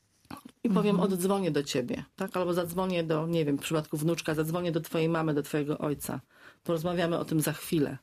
Speaker 3: i powiem, mhm. oddzwonię do ciebie, tak? Albo zadzwonię do, nie wiem, w przypadku wnuczka, zadzwonię do twojej mamy, do twojego ojca. Porozmawiamy o tym za chwilę.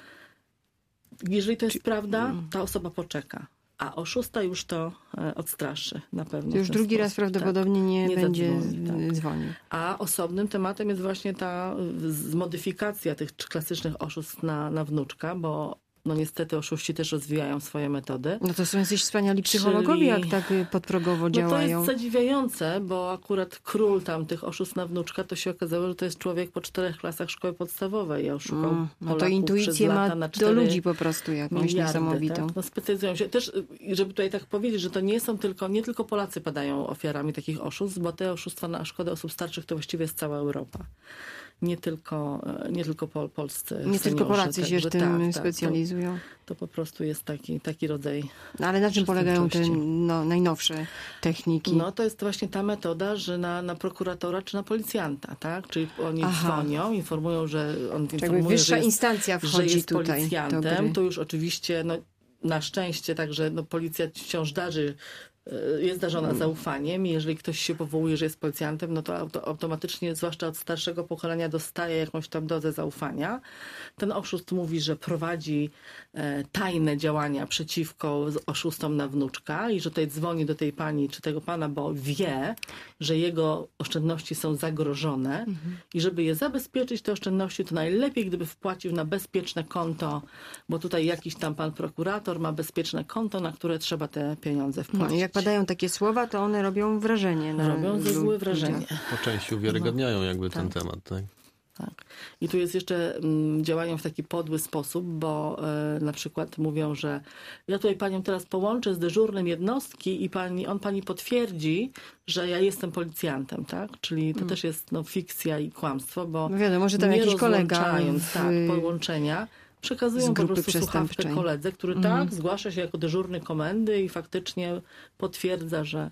Speaker 3: Jeżeli to jest Czy... prawda, ta osoba poczeka. A oszusta już to e, odstraszy na pewno.
Speaker 2: To już drugi sposób. raz prawdopodobnie tak. nie, nie będzie
Speaker 3: zadzwoni, tak.
Speaker 2: dzwonił.
Speaker 3: A osobnym tematem jest właśnie ta zmodyfikacja tych klasycznych oszustw na, na wnuczka, bo no niestety oszuści też rozwijają swoje metody.
Speaker 2: No to są jacyś wspaniali psychologowie, Czyli... jak tak podprogowo
Speaker 3: no
Speaker 2: działają.
Speaker 3: To jest zadziwiające, bo akurat król tam tych oszustw na wnuczka, to się okazało, że to jest człowiek po czterech klasach szkoły podstawowej. Ja oszukał mm, no to intuicję ma
Speaker 2: do ludzi po prostu jakąś
Speaker 3: miliardy,
Speaker 2: niesamowitą.
Speaker 3: Tak? No specjalizują się. Też, żeby tutaj tak powiedzieć, że to nie są tylko, nie tylko Polacy padają ofiarami takich oszustw, bo te oszustwa na szkodę osób starszych to właściwie jest cała Europa. Nie tylko, nie tylko pol, polscy
Speaker 2: Nie
Speaker 3: seniorzy,
Speaker 2: tylko Polacy się w tym
Speaker 3: tak,
Speaker 2: specjalizują.
Speaker 3: Tak, to, to po prostu jest taki, taki rodzaj
Speaker 2: no, ale na czym polegają te no, najnowsze techniki?
Speaker 3: No to jest właśnie ta metoda, że na, na prokuratora czy na policjanta, tak? Czyli oni Aha. dzwonią, informują, że on informuje,
Speaker 2: wyższa
Speaker 3: że jest,
Speaker 2: instancja wchodzi
Speaker 3: że jest
Speaker 2: tutaj.
Speaker 3: policjantem. To już oczywiście, no, na szczęście, także no, policja wciąż darzy jest darzona zaufaniem i jeżeli ktoś się powołuje, że jest policjantem, no to auto, automatycznie, zwłaszcza od starszego pokolenia, dostaje jakąś tam dozę zaufania. Ten oszust mówi, że prowadzi e, tajne działania przeciwko oszustom na wnuczka i że tutaj dzwoni do tej pani czy tego pana, bo wie, że jego oszczędności są zagrożone mhm. i żeby je zabezpieczyć, te oszczędności, to najlepiej, gdyby wpłacił na bezpieczne konto, bo tutaj jakiś tam pan prokurator ma bezpieczne konto, na które trzeba te pieniądze wpłacić.
Speaker 2: No, jak padają takie słowa, to one robią wrażenie. Na
Speaker 3: robią ze złe wrażenie.
Speaker 4: Po części uwiarygadniają no. jakby ten
Speaker 3: tak.
Speaker 4: temat, tak?
Speaker 3: Tak. I tu jest jeszcze m, działają w taki podły sposób, bo e, na przykład mówią, że ja tutaj panią teraz połączę z dyżurnym jednostki i pani, on pani potwierdzi, że ja jestem policjantem, tak? Czyli to hmm. też jest no, fikcja i kłamstwo, bo
Speaker 2: no wiadomo, że tam
Speaker 3: nie
Speaker 2: jakiś kolega w...
Speaker 3: tak, połączenia, przekazują po prostu słuchawkę koledze, który mhm. tak zgłasza się jako dyżurny komendy i faktycznie potwierdza, że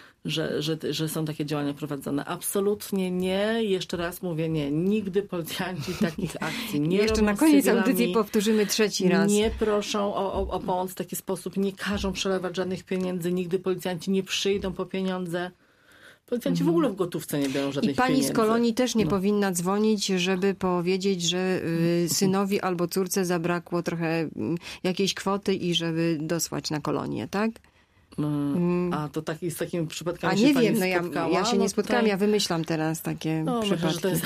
Speaker 3: Że, że, że są takie działania prowadzone. Absolutnie nie. Jeszcze raz mówię nie. Nigdy policjanci takich akcji nie
Speaker 2: Jeszcze
Speaker 3: robią.
Speaker 2: Na koniec
Speaker 3: cywilami,
Speaker 2: audycji powtórzymy trzeci raz.
Speaker 3: Nie proszą o, o, o pomoc w taki sposób. Nie każą przelewać żadnych pieniędzy. Nigdy policjanci nie przyjdą po pieniądze. Policjanci mhm. w ogóle w gotówce nie biorą żadnych
Speaker 2: pieniędzy. I pani
Speaker 3: pieniędzy.
Speaker 2: z kolonii też nie
Speaker 3: no. powinna
Speaker 2: powinna dzwonić, żeby powiedzieć, że y, synowi albo córce zabrakło trochę y, jakiejś kwoty i żeby dosłać na kolonię, tak?
Speaker 3: A to taki, z takimi przypadkami
Speaker 2: A
Speaker 3: się
Speaker 2: nie
Speaker 3: pani
Speaker 2: wiem, no ja,
Speaker 3: spotkała?
Speaker 2: ja się nie
Speaker 3: No
Speaker 2: spotkałam,
Speaker 3: tutaj-
Speaker 2: ja wymyślam teraz takie
Speaker 3: No, myślę,
Speaker 2: przypadki.
Speaker 3: że to jest...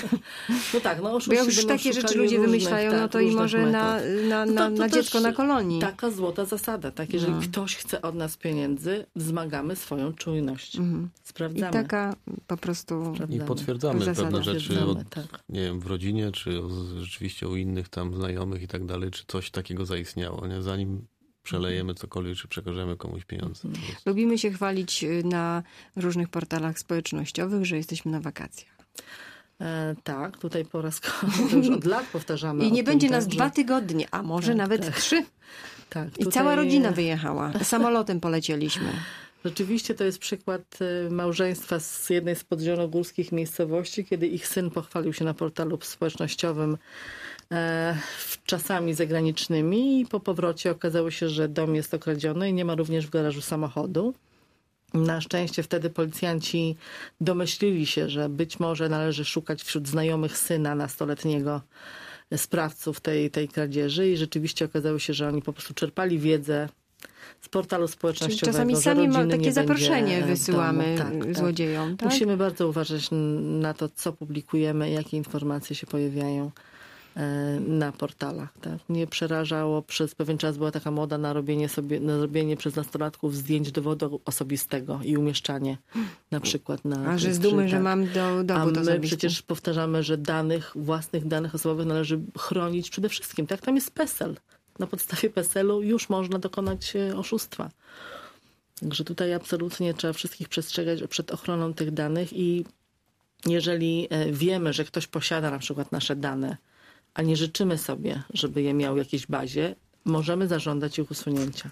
Speaker 3: No tak, no oszuści
Speaker 2: Bo jak już
Speaker 3: będą
Speaker 2: takie rzeczy
Speaker 3: szukali
Speaker 2: ludzie
Speaker 3: różnych,
Speaker 2: wymyślają,
Speaker 3: tak,
Speaker 2: no to i
Speaker 3: różnych
Speaker 2: może na,
Speaker 3: metod.
Speaker 2: na,
Speaker 3: No
Speaker 2: na,
Speaker 3: to- to
Speaker 2: na
Speaker 3: też
Speaker 2: dziecko na kolonii.
Speaker 3: Taka złota zasada, tak, jeżeli
Speaker 2: No.
Speaker 3: ktoś chce od nas pieniędzy, wzmagamy swoją czujność.
Speaker 2: Mhm. I
Speaker 3: Sprawdzamy.
Speaker 2: taka po prostu...
Speaker 4: I
Speaker 3: Sprawdzamy.
Speaker 4: potwierdzamy
Speaker 2: Zasada.
Speaker 4: pewne rzeczy, od,
Speaker 3: Potwierdzamy, tak.
Speaker 4: nie wiem, w rodzinie, czy o, rzeczywiście u innych tam znajomych i tak dalej, czy coś takiego zaistniało, nie? Zanim przelejemy cokolwiek, czy przekażemy komuś pieniądze. Po prostu.
Speaker 2: Lubimy się chwalić na różnych portalach społecznościowych, że jesteśmy na wakacjach.
Speaker 3: E, tak, tutaj po raz kolejny, to już od lat powtarzamy.
Speaker 2: I
Speaker 3: o
Speaker 2: nie
Speaker 3: tym,
Speaker 2: będzie
Speaker 3: tak,
Speaker 2: nas
Speaker 3: że-
Speaker 2: dwa tygodnie, a może
Speaker 3: Tak,
Speaker 2: nawet
Speaker 3: tak.
Speaker 2: trzy.
Speaker 3: Tak,
Speaker 2: I
Speaker 3: tutaj-
Speaker 2: cała rodzina wyjechała. Samolotem polecieliśmy.
Speaker 3: Rzeczywiście to jest przykład e, małżeństwa z jednej z podzielnogórskich miejscowości, kiedy ich syn pochwalił się na portalu społecznościowym e, czasami zagranicznymi i po powrocie okazało się, że dom jest okradziony i nie ma również w garażu samochodu. Na szczęście wtedy policjanci domyślili się, że być może należy szukać wśród znajomych syna nastoletniego sprawców tej, tej kradzieży i rzeczywiście okazało się, że oni po prostu czerpali wiedzę z portalu
Speaker 2: Czyli
Speaker 3: społecznościowego.
Speaker 2: czasami
Speaker 3: że
Speaker 2: sami ma,
Speaker 3: rodziny
Speaker 2: takie
Speaker 3: nie
Speaker 2: zaproszenie
Speaker 3: będzie w
Speaker 2: wysyłamy
Speaker 3: domu. Tak, tak.
Speaker 2: złodziejom. Tak?
Speaker 3: Musimy bardzo uważać na to, co publikujemy, jakie informacje się pojawiają e, na portalach. Tak? Mnie przerażało, przez pewien czas była taka moda na robienie, sobie, na robienie przez nastolatków zdjęć dowodu osobistego i umieszczanie na przykład na...
Speaker 2: A że
Speaker 3: tych
Speaker 2: z dumy, że
Speaker 3: skrzynkach.
Speaker 2: mam do,
Speaker 3: A
Speaker 2: dowód
Speaker 3: my
Speaker 2: osobisty.
Speaker 3: przecież powtarzamy, że danych, własnych danych osobowych należy chronić przede wszystkim. Tak, tam jest PESEL. Na podstawie PESEL-u już można dokonać e, oszustwa. Także tutaj absolutnie trzeba wszystkich przestrzegać przed ochroną tych danych i jeżeli e, wiemy, że ktoś posiada na przykład nasze dane, a nie życzymy sobie, żeby je miał w jakiejś bazie, możemy zażądać ich usunięcia.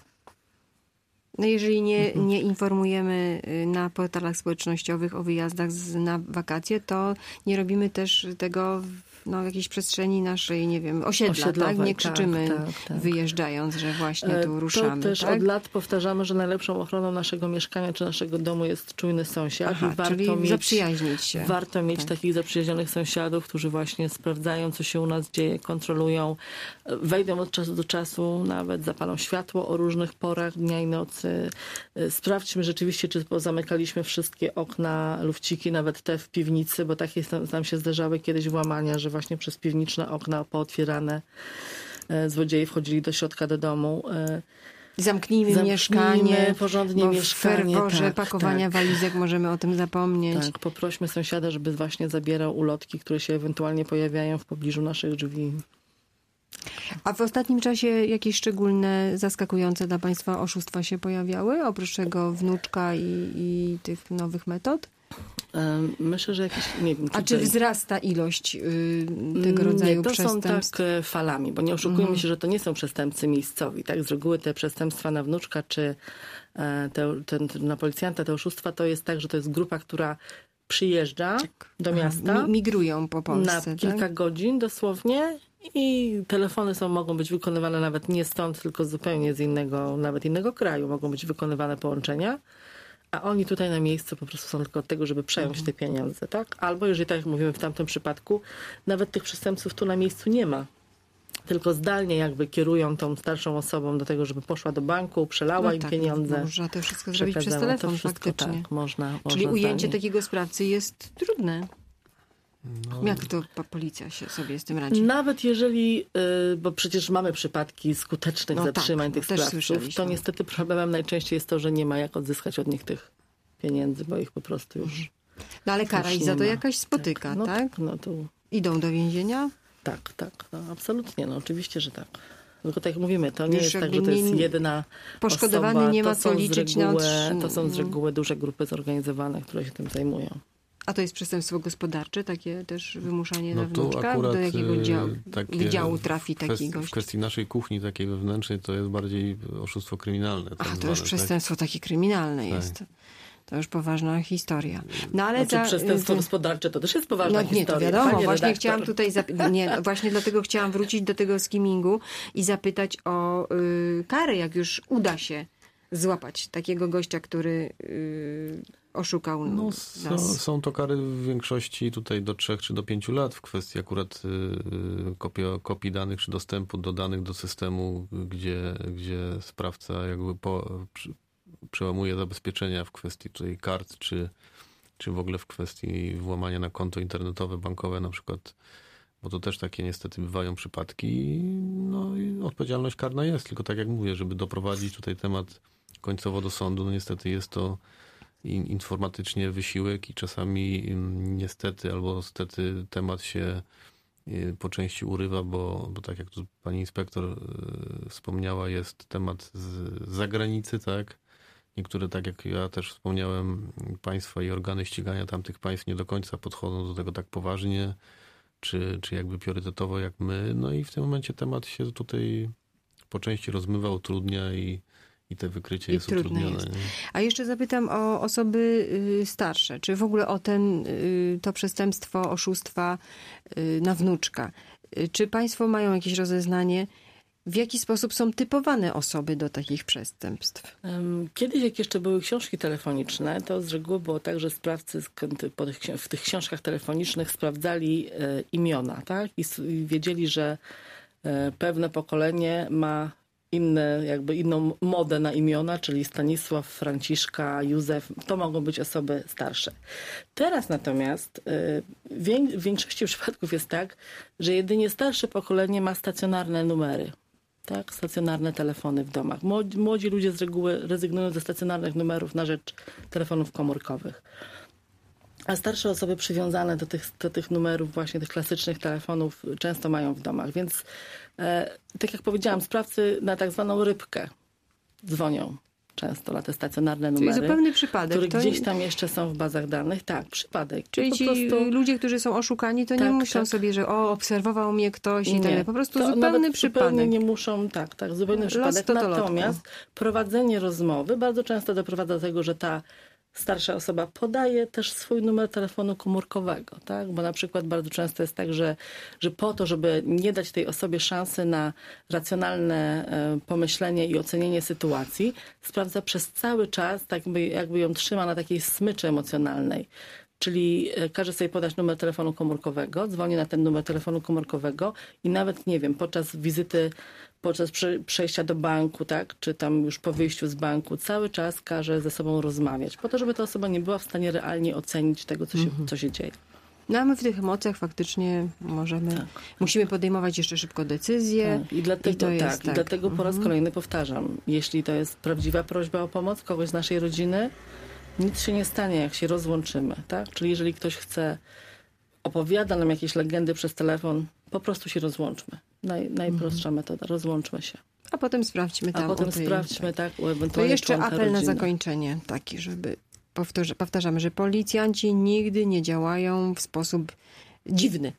Speaker 2: No jeżeli nie,
Speaker 3: Mhm.
Speaker 2: nie informujemy y, na portalach społecznościowych o wyjazdach z, na wakacje, to nie robimy też tego w no, jakiejś przestrzeni naszej, nie wiem, osiedla, tak?
Speaker 3: Osiedlowej,
Speaker 2: Nie
Speaker 3: tak,
Speaker 2: krzyczymy
Speaker 3: tak, tak.
Speaker 2: wyjeżdżając, że właśnie
Speaker 3: E,
Speaker 2: tu ruszamy.
Speaker 3: To też
Speaker 2: tak?
Speaker 3: od lat powtarzamy, że najlepszą ochroną naszego mieszkania czy naszego domu jest czujny sąsiad.
Speaker 2: Aha,
Speaker 3: i warto
Speaker 2: czyli
Speaker 3: mieć,
Speaker 2: zaprzyjaźnić się.
Speaker 3: Warto mieć
Speaker 2: Tak.
Speaker 3: takich zaprzyjaźnionych sąsiadów, którzy właśnie sprawdzają, co się u nas dzieje, kontrolują, wejdą od czasu do czasu, nawet zapalą światło o różnych porach dnia i nocy. Sprawdźmy rzeczywiście, czy zamykaliśmy wszystkie okna, lufciki, nawet te w piwnicy, bo takie nam się zdarzały kiedyś włamania, że właśnie przez piwniczne okna pootwierane e, złodzieje wchodzili do środka do domu. E,
Speaker 2: Zamknijmy,
Speaker 3: Zamknijmy
Speaker 2: mieszkanie,
Speaker 3: porządnie
Speaker 2: bo
Speaker 3: mieszkanie,
Speaker 2: w ferworze
Speaker 3: tak,
Speaker 2: pakowania
Speaker 3: tak.
Speaker 2: walizek możemy o tym zapomnieć.
Speaker 3: Tak, poprośmy sąsiada, żeby właśnie zabierał ulotki, które się ewentualnie pojawiają w pobliżu naszych drzwi.
Speaker 2: A w ostatnim czasie jakieś szczególne, zaskakujące dla Państwa oszustwa się pojawiały? Oprócz tego wnuczka i, i tych nowych metod?
Speaker 3: E, Myślę, że jakieś, nie wiem,
Speaker 2: A czy
Speaker 3: tutaj-
Speaker 2: wzrasta ilość y, tego rodzaju
Speaker 3: nie, to
Speaker 2: przestępstw?
Speaker 3: są tak e, falami, bo nie oszukujmy
Speaker 2: Mhm.
Speaker 3: się, że to nie są przestępcy miejscowi. Tak? Z reguły te przestępstwa na wnuczka czy e, te, ten, na policjanta, te oszustwa, to jest tak, że to jest grupa, która przyjeżdża do
Speaker 2: Aha,
Speaker 3: miasta
Speaker 2: mi- migrują po Polsce,
Speaker 3: na kilka
Speaker 2: tak?
Speaker 3: godzin dosłownie i telefony są, mogą być wykonywane nawet nie stąd, tylko zupełnie z innego, nawet innego kraju mogą być wykonywane połączenia. A oni tutaj na miejscu po prostu są tylko od tego, żeby przejąć te pieniądze, tak? Albo jeżeli, tak jak mówimy w tamtym przypadku, nawet tych przestępców tu na miejscu nie ma. Tylko zdalnie jakby kierują tą starszą osobą do tego, żeby poszła do banku, przelała
Speaker 2: No
Speaker 3: im
Speaker 2: tak,
Speaker 3: pieniądze.
Speaker 2: Można to wszystko zrobić przez
Speaker 3: przekazała. To
Speaker 2: telefon
Speaker 3: wszystko,
Speaker 2: faktycznie.
Speaker 3: Tak, można,
Speaker 2: Czyli
Speaker 3: można
Speaker 2: ujęcie
Speaker 3: zdalnie.
Speaker 2: takiego sprawcy jest trudne.
Speaker 4: No,
Speaker 2: Jak to pa- policja się sobie z tym radzi?
Speaker 3: Nawet jeżeli, y, bo przecież mamy przypadki skutecznych
Speaker 2: No tak,
Speaker 3: zatrzymań
Speaker 2: no
Speaker 3: tych
Speaker 2: też
Speaker 3: sprawców,
Speaker 2: słyszeliśmy.
Speaker 3: to niestety problemem najczęściej jest to, że nie ma jak odzyskać od nich tych pieniędzy, bo ich po prostu już,
Speaker 2: No ale kara
Speaker 3: już
Speaker 2: ich za
Speaker 3: nie
Speaker 2: to
Speaker 3: ma.
Speaker 2: jakaś spotyka,
Speaker 3: no,
Speaker 2: tak?
Speaker 3: No to
Speaker 2: Idą do więzienia?
Speaker 3: tak, tak, no, absolutnie, no oczywiście, że tak. Tylko tak jak mówimy, to nie
Speaker 2: Już
Speaker 3: jest tak,
Speaker 2: jakby
Speaker 3: że to jest
Speaker 2: nie-
Speaker 3: jedna
Speaker 2: Poszkodowany
Speaker 3: osoba.
Speaker 2: nie ma
Speaker 3: To
Speaker 2: co
Speaker 3: są z
Speaker 2: liczyć na
Speaker 3: reguły,
Speaker 2: otrz-
Speaker 3: To są z
Speaker 2: no.
Speaker 3: reguły duże grupy zorganizowane, które się tym zajmują.
Speaker 2: A to jest przestępstwo gospodarcze, takie też wymuszanie
Speaker 4: no
Speaker 2: na
Speaker 4: tu
Speaker 2: wnuczka?
Speaker 4: akurat
Speaker 2: Do jakiego
Speaker 4: y,
Speaker 2: działu,
Speaker 4: takie
Speaker 2: wydziału trafi
Speaker 4: w
Speaker 2: taki
Speaker 4: kwestii,
Speaker 2: gość?
Speaker 4: W kwestii naszej kuchni takiej wewnętrznej to jest bardziej oszustwo kryminalne. tak
Speaker 2: Ach, to
Speaker 4: zwane,
Speaker 2: już
Speaker 4: tak?
Speaker 2: przestępstwo takie kryminalne
Speaker 4: Tak.
Speaker 2: jest. To już poważna historia. No ale
Speaker 3: Znaczy
Speaker 2: za,
Speaker 3: przestępstwo
Speaker 2: za-
Speaker 3: gospodarcze to też jest poważna
Speaker 2: No nie,
Speaker 3: historia.
Speaker 2: to wiadomo.
Speaker 3: Panie
Speaker 2: Właśnie
Speaker 3: redaktor.
Speaker 2: chciałam tutaj, zap- nie, no właśnie dlatego chciałam wrócić do tego skimmingu i zapytać o y, karę, jak już uda się złapać takiego gościa, który y, oszukał
Speaker 4: No,
Speaker 2: nas.
Speaker 4: są, są to kary w większości tutaj do trzech czy do pięciu lat w kwestii akurat y, kopii, kopii danych czy dostępu do danych do systemu, gdzie, gdzie sprawca jakby po, przy, przełamuje zabezpieczenia w kwestii tutaj kart, czy, czy w ogóle w kwestii włamania na konto internetowe, bankowe na przykład, bo to też takie niestety bywają przypadki. No i odpowiedzialność karna jest, tylko tak jak mówię, żeby doprowadzić tutaj temat końcowo do sądu, no niestety jest to informatycznie wysiłek i czasami niestety albo stety temat się po części urywa, bo, bo tak jak tu pani inspektor wspomniała, jest temat z zagranicy, tak? Niektóre, tak jak ja też wspomniałem, państwa i organy ścigania tamtych państw nie do końca podchodzą do tego tak poważnie, czy, czy jakby priorytetowo jak my. No i w tym momencie temat się tutaj po części rozmywa, utrudnia i I te wykrycie
Speaker 2: I
Speaker 4: jest utrudnione.
Speaker 2: Jest. A jeszcze zapytam o osoby starsze. Czy w ogóle o ten, to przestępstwo oszustwa na wnuczka? Czy państwo mają jakieś rozeznanie, w jaki sposób są typowane osoby do takich przestępstw?
Speaker 3: Kiedyś, jak jeszcze były książki telefoniczne, to z reguły było tak, że sprawcy w tych książkach telefonicznych sprawdzali imiona, tak? I wiedzieli, że pewne pokolenie ma inne, jakby inną modę na imiona, czyli Stanisław, Franciszka, Józef, to mogą być osoby starsze. Teraz natomiast w większości przypadków jest tak, że jedynie starsze pokolenie ma stacjonarne numery, tak? Stacjonarne telefony w domach. Młodzi, młodzi ludzie z reguły rezygnują ze stacjonarnych numerów na rzecz telefonów komórkowych. A starsze osoby przywiązane do tych, do tych numerów, właśnie tych klasycznych telefonów często mają w domach. Więc e, tak jak powiedziałam, sprawcy na tak zwaną rybkę dzwonią często na te stacjonarne numery.
Speaker 2: Czyli zupełny przypadek.
Speaker 3: Które
Speaker 2: to...
Speaker 3: gdzieś tam jeszcze są w bazach danych. Tak, przypadek.
Speaker 2: Czyli
Speaker 3: po
Speaker 2: ci
Speaker 3: prostu...
Speaker 2: ludzie, którzy są oszukani, to
Speaker 3: tak,
Speaker 2: nie myślą
Speaker 3: tak.
Speaker 2: sobie, że o, obserwował mnie ktoś i tak dalej. Po prostu
Speaker 3: to
Speaker 2: zupełny przypadek.
Speaker 3: Zupełnie nie muszą, tak, tak, zupełny
Speaker 2: Los
Speaker 3: przypadek. Natomiast
Speaker 2: totolotko.
Speaker 3: prowadzenie rozmowy bardzo często doprowadza do tego, że ta starsza osoba podaje też swój numer telefonu komórkowego, tak? Bo na przykład bardzo często jest tak, że, że po to, żeby nie dać tej osobie szansy na racjonalne e, pomyślenie i ocenienie sytuacji, sprawdza przez cały czas, tak jakby, jakby ją trzyma na takiej smyczy emocjonalnej. Czyli każe sobie podać numer telefonu komórkowego, dzwoni na ten numer telefonu komórkowego i nawet, nie wiem, podczas wizyty, podczas przejścia do banku, tak, czy tam już po wyjściu z banku, cały czas każe ze sobą rozmawiać, po to, żeby ta osoba nie była w stanie realnie ocenić tego, co się,
Speaker 2: mhm.
Speaker 3: co się dzieje.
Speaker 2: No a my w tych emocjach faktycznie możemy, tak. musimy podejmować jeszcze szybko decyzje.
Speaker 3: Tak. I dlatego,
Speaker 2: i to jest,
Speaker 3: tak,
Speaker 2: tak.
Speaker 3: I dlatego po raz
Speaker 2: mhm.
Speaker 3: kolejny powtarzam, jeśli to jest prawdziwa prośba o pomoc kogoś z naszej rodziny, nic się nie stanie, jak się rozłączymy, tak? Czyli jeżeli ktoś chce, opowiada nam jakieś legendy przez telefon, po prostu się rozłączmy. Naj, najprostsza mm. metoda, rozłączmy się.
Speaker 2: A potem sprawdźmy tam.
Speaker 3: A potem
Speaker 2: tej,
Speaker 3: sprawdźmy, tak, tak
Speaker 2: ewentualnie
Speaker 3: to
Speaker 2: jeszcze apel
Speaker 3: rodziny.
Speaker 2: na zakończenie taki, żeby powtórzy, powtarzamy, że policjanci nigdy nie działają w sposób dziwny.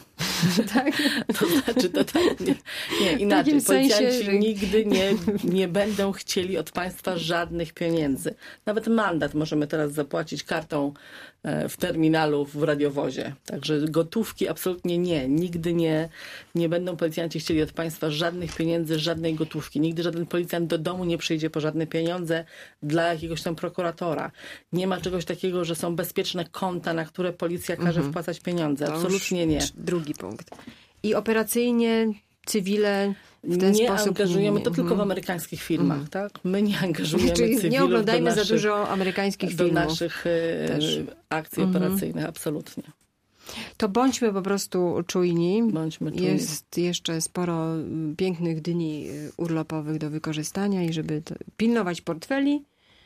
Speaker 2: Tak?
Speaker 3: To znaczy, to tak, nie, nie inaczej. Policjanci sensie, że... nigdy nie, nie będą chcieli od państwa żadnych pieniędzy. Nawet mandat możemy teraz zapłacić kartą w terminalu w radiowozie. Także gotówki absolutnie nie. Nigdy nie, nie będą policjanci chcieli od państwa żadnych pieniędzy, żadnej gotówki. Nigdy żaden policjant do domu nie przyjdzie po żadne pieniądze dla jakiegoś tam prokuratora. Nie ma czegoś takiego, że są bezpieczne konta, na które policja każe mhm. wpłacać pieniądze.
Speaker 2: To
Speaker 3: absolutnie nie.
Speaker 2: Drugi punkt. I operacyjnie cywile w ten
Speaker 3: nie
Speaker 2: sposób
Speaker 3: angażujemy,
Speaker 2: nie.
Speaker 3: to tylko w amerykańskich filmach, mm. tak? My nie angażujemy
Speaker 2: Czyli
Speaker 3: cywilów
Speaker 2: nie oglądajmy
Speaker 3: do naszych,
Speaker 2: za dużo amerykańskich
Speaker 3: do
Speaker 2: filmów.
Speaker 3: naszych Też. akcji mm-hmm. operacyjnych, absolutnie.
Speaker 2: To bądźmy po prostu czujni.
Speaker 3: Bądźmy czujni.
Speaker 2: Jest jeszcze sporo pięknych dni urlopowych do wykorzystania i żeby to, pilnować portfeli.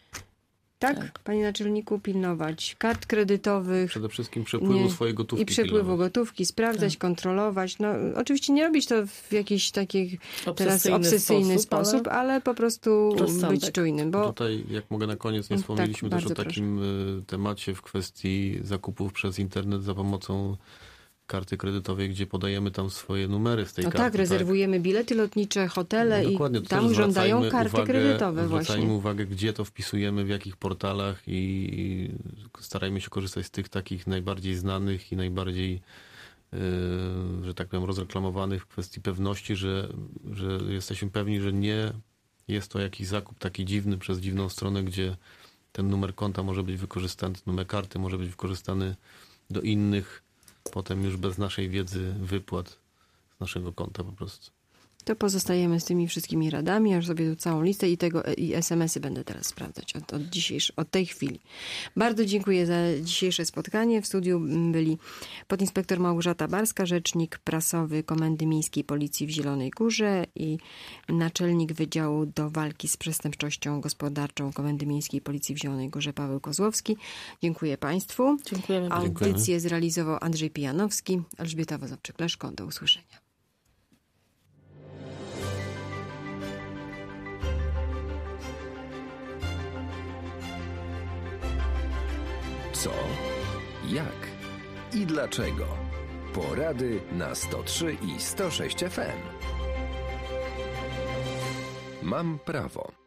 Speaker 2: Tak, tak, panie naczelniku, pilnować kart kredytowych.
Speaker 4: Przede wszystkim przepływu nie, swojej gotówki.
Speaker 2: I przepływu pilnować. gotówki, sprawdzać, tak. kontrolować. No, oczywiście nie robić to w jakiś taki teraz obsesyjny sposób, sposób ale, ale po prostu rozsądek. być czujnym. Bo...
Speaker 4: Tutaj, jak mogę na koniec, nie wspomnieliśmy tak, też o takim proszę. temacie w kwestii zakupów przez internet za pomocą karty kredytowej, gdzie podajemy tam swoje numery z tej
Speaker 2: no
Speaker 4: karty.
Speaker 2: Tak, rezerwujemy tak? bilety lotnicze, hotele no i tam żądają karty
Speaker 4: uwagę,
Speaker 2: kredytowe właśnie.
Speaker 4: Zwracajmy uwagę, gdzie to wpisujemy, w jakich portalach i starajmy się korzystać z tych takich najbardziej znanych i najbardziej, yy, że tak powiem, rozreklamowanych w kwestii pewności, że, że jesteśmy pewni, że nie jest to jakiś zakup taki dziwny przez dziwną stronę, gdzie ten numer konta może być wykorzystany, numer karty może być wykorzystany do innych potem już bez naszej wiedzy wypłat z naszego konta po prostu.
Speaker 2: to pozostajemy z tymi wszystkimi radami. Ja już sobie tu całą listę i tego i es em esy będę teraz sprawdzać od, od, dzisiejszy, od tej chwili. Bardzo dziękuję za dzisiejsze spotkanie. W studiu byli podinspektor Małgorzata Barska, rzecznik prasowy Komendy Miejskiej Policji w Zielonej Górze i naczelnik Wydziału do Walki z Przestępczością Gospodarczą Komendy Miejskiej Policji w Zielonej Górze Paweł Kozłowski. Dziękuję Państwu.
Speaker 3: Dziękujemy.
Speaker 2: Audycję
Speaker 4: Dziękujemy.
Speaker 2: zrealizował Andrzej Pijanowski, Elżbieta Wozowczyk-Leszko. Do usłyszenia.
Speaker 1: Co, jak i dlaczego? Porady na sto trzy i sto sześć F M. Mam prawo.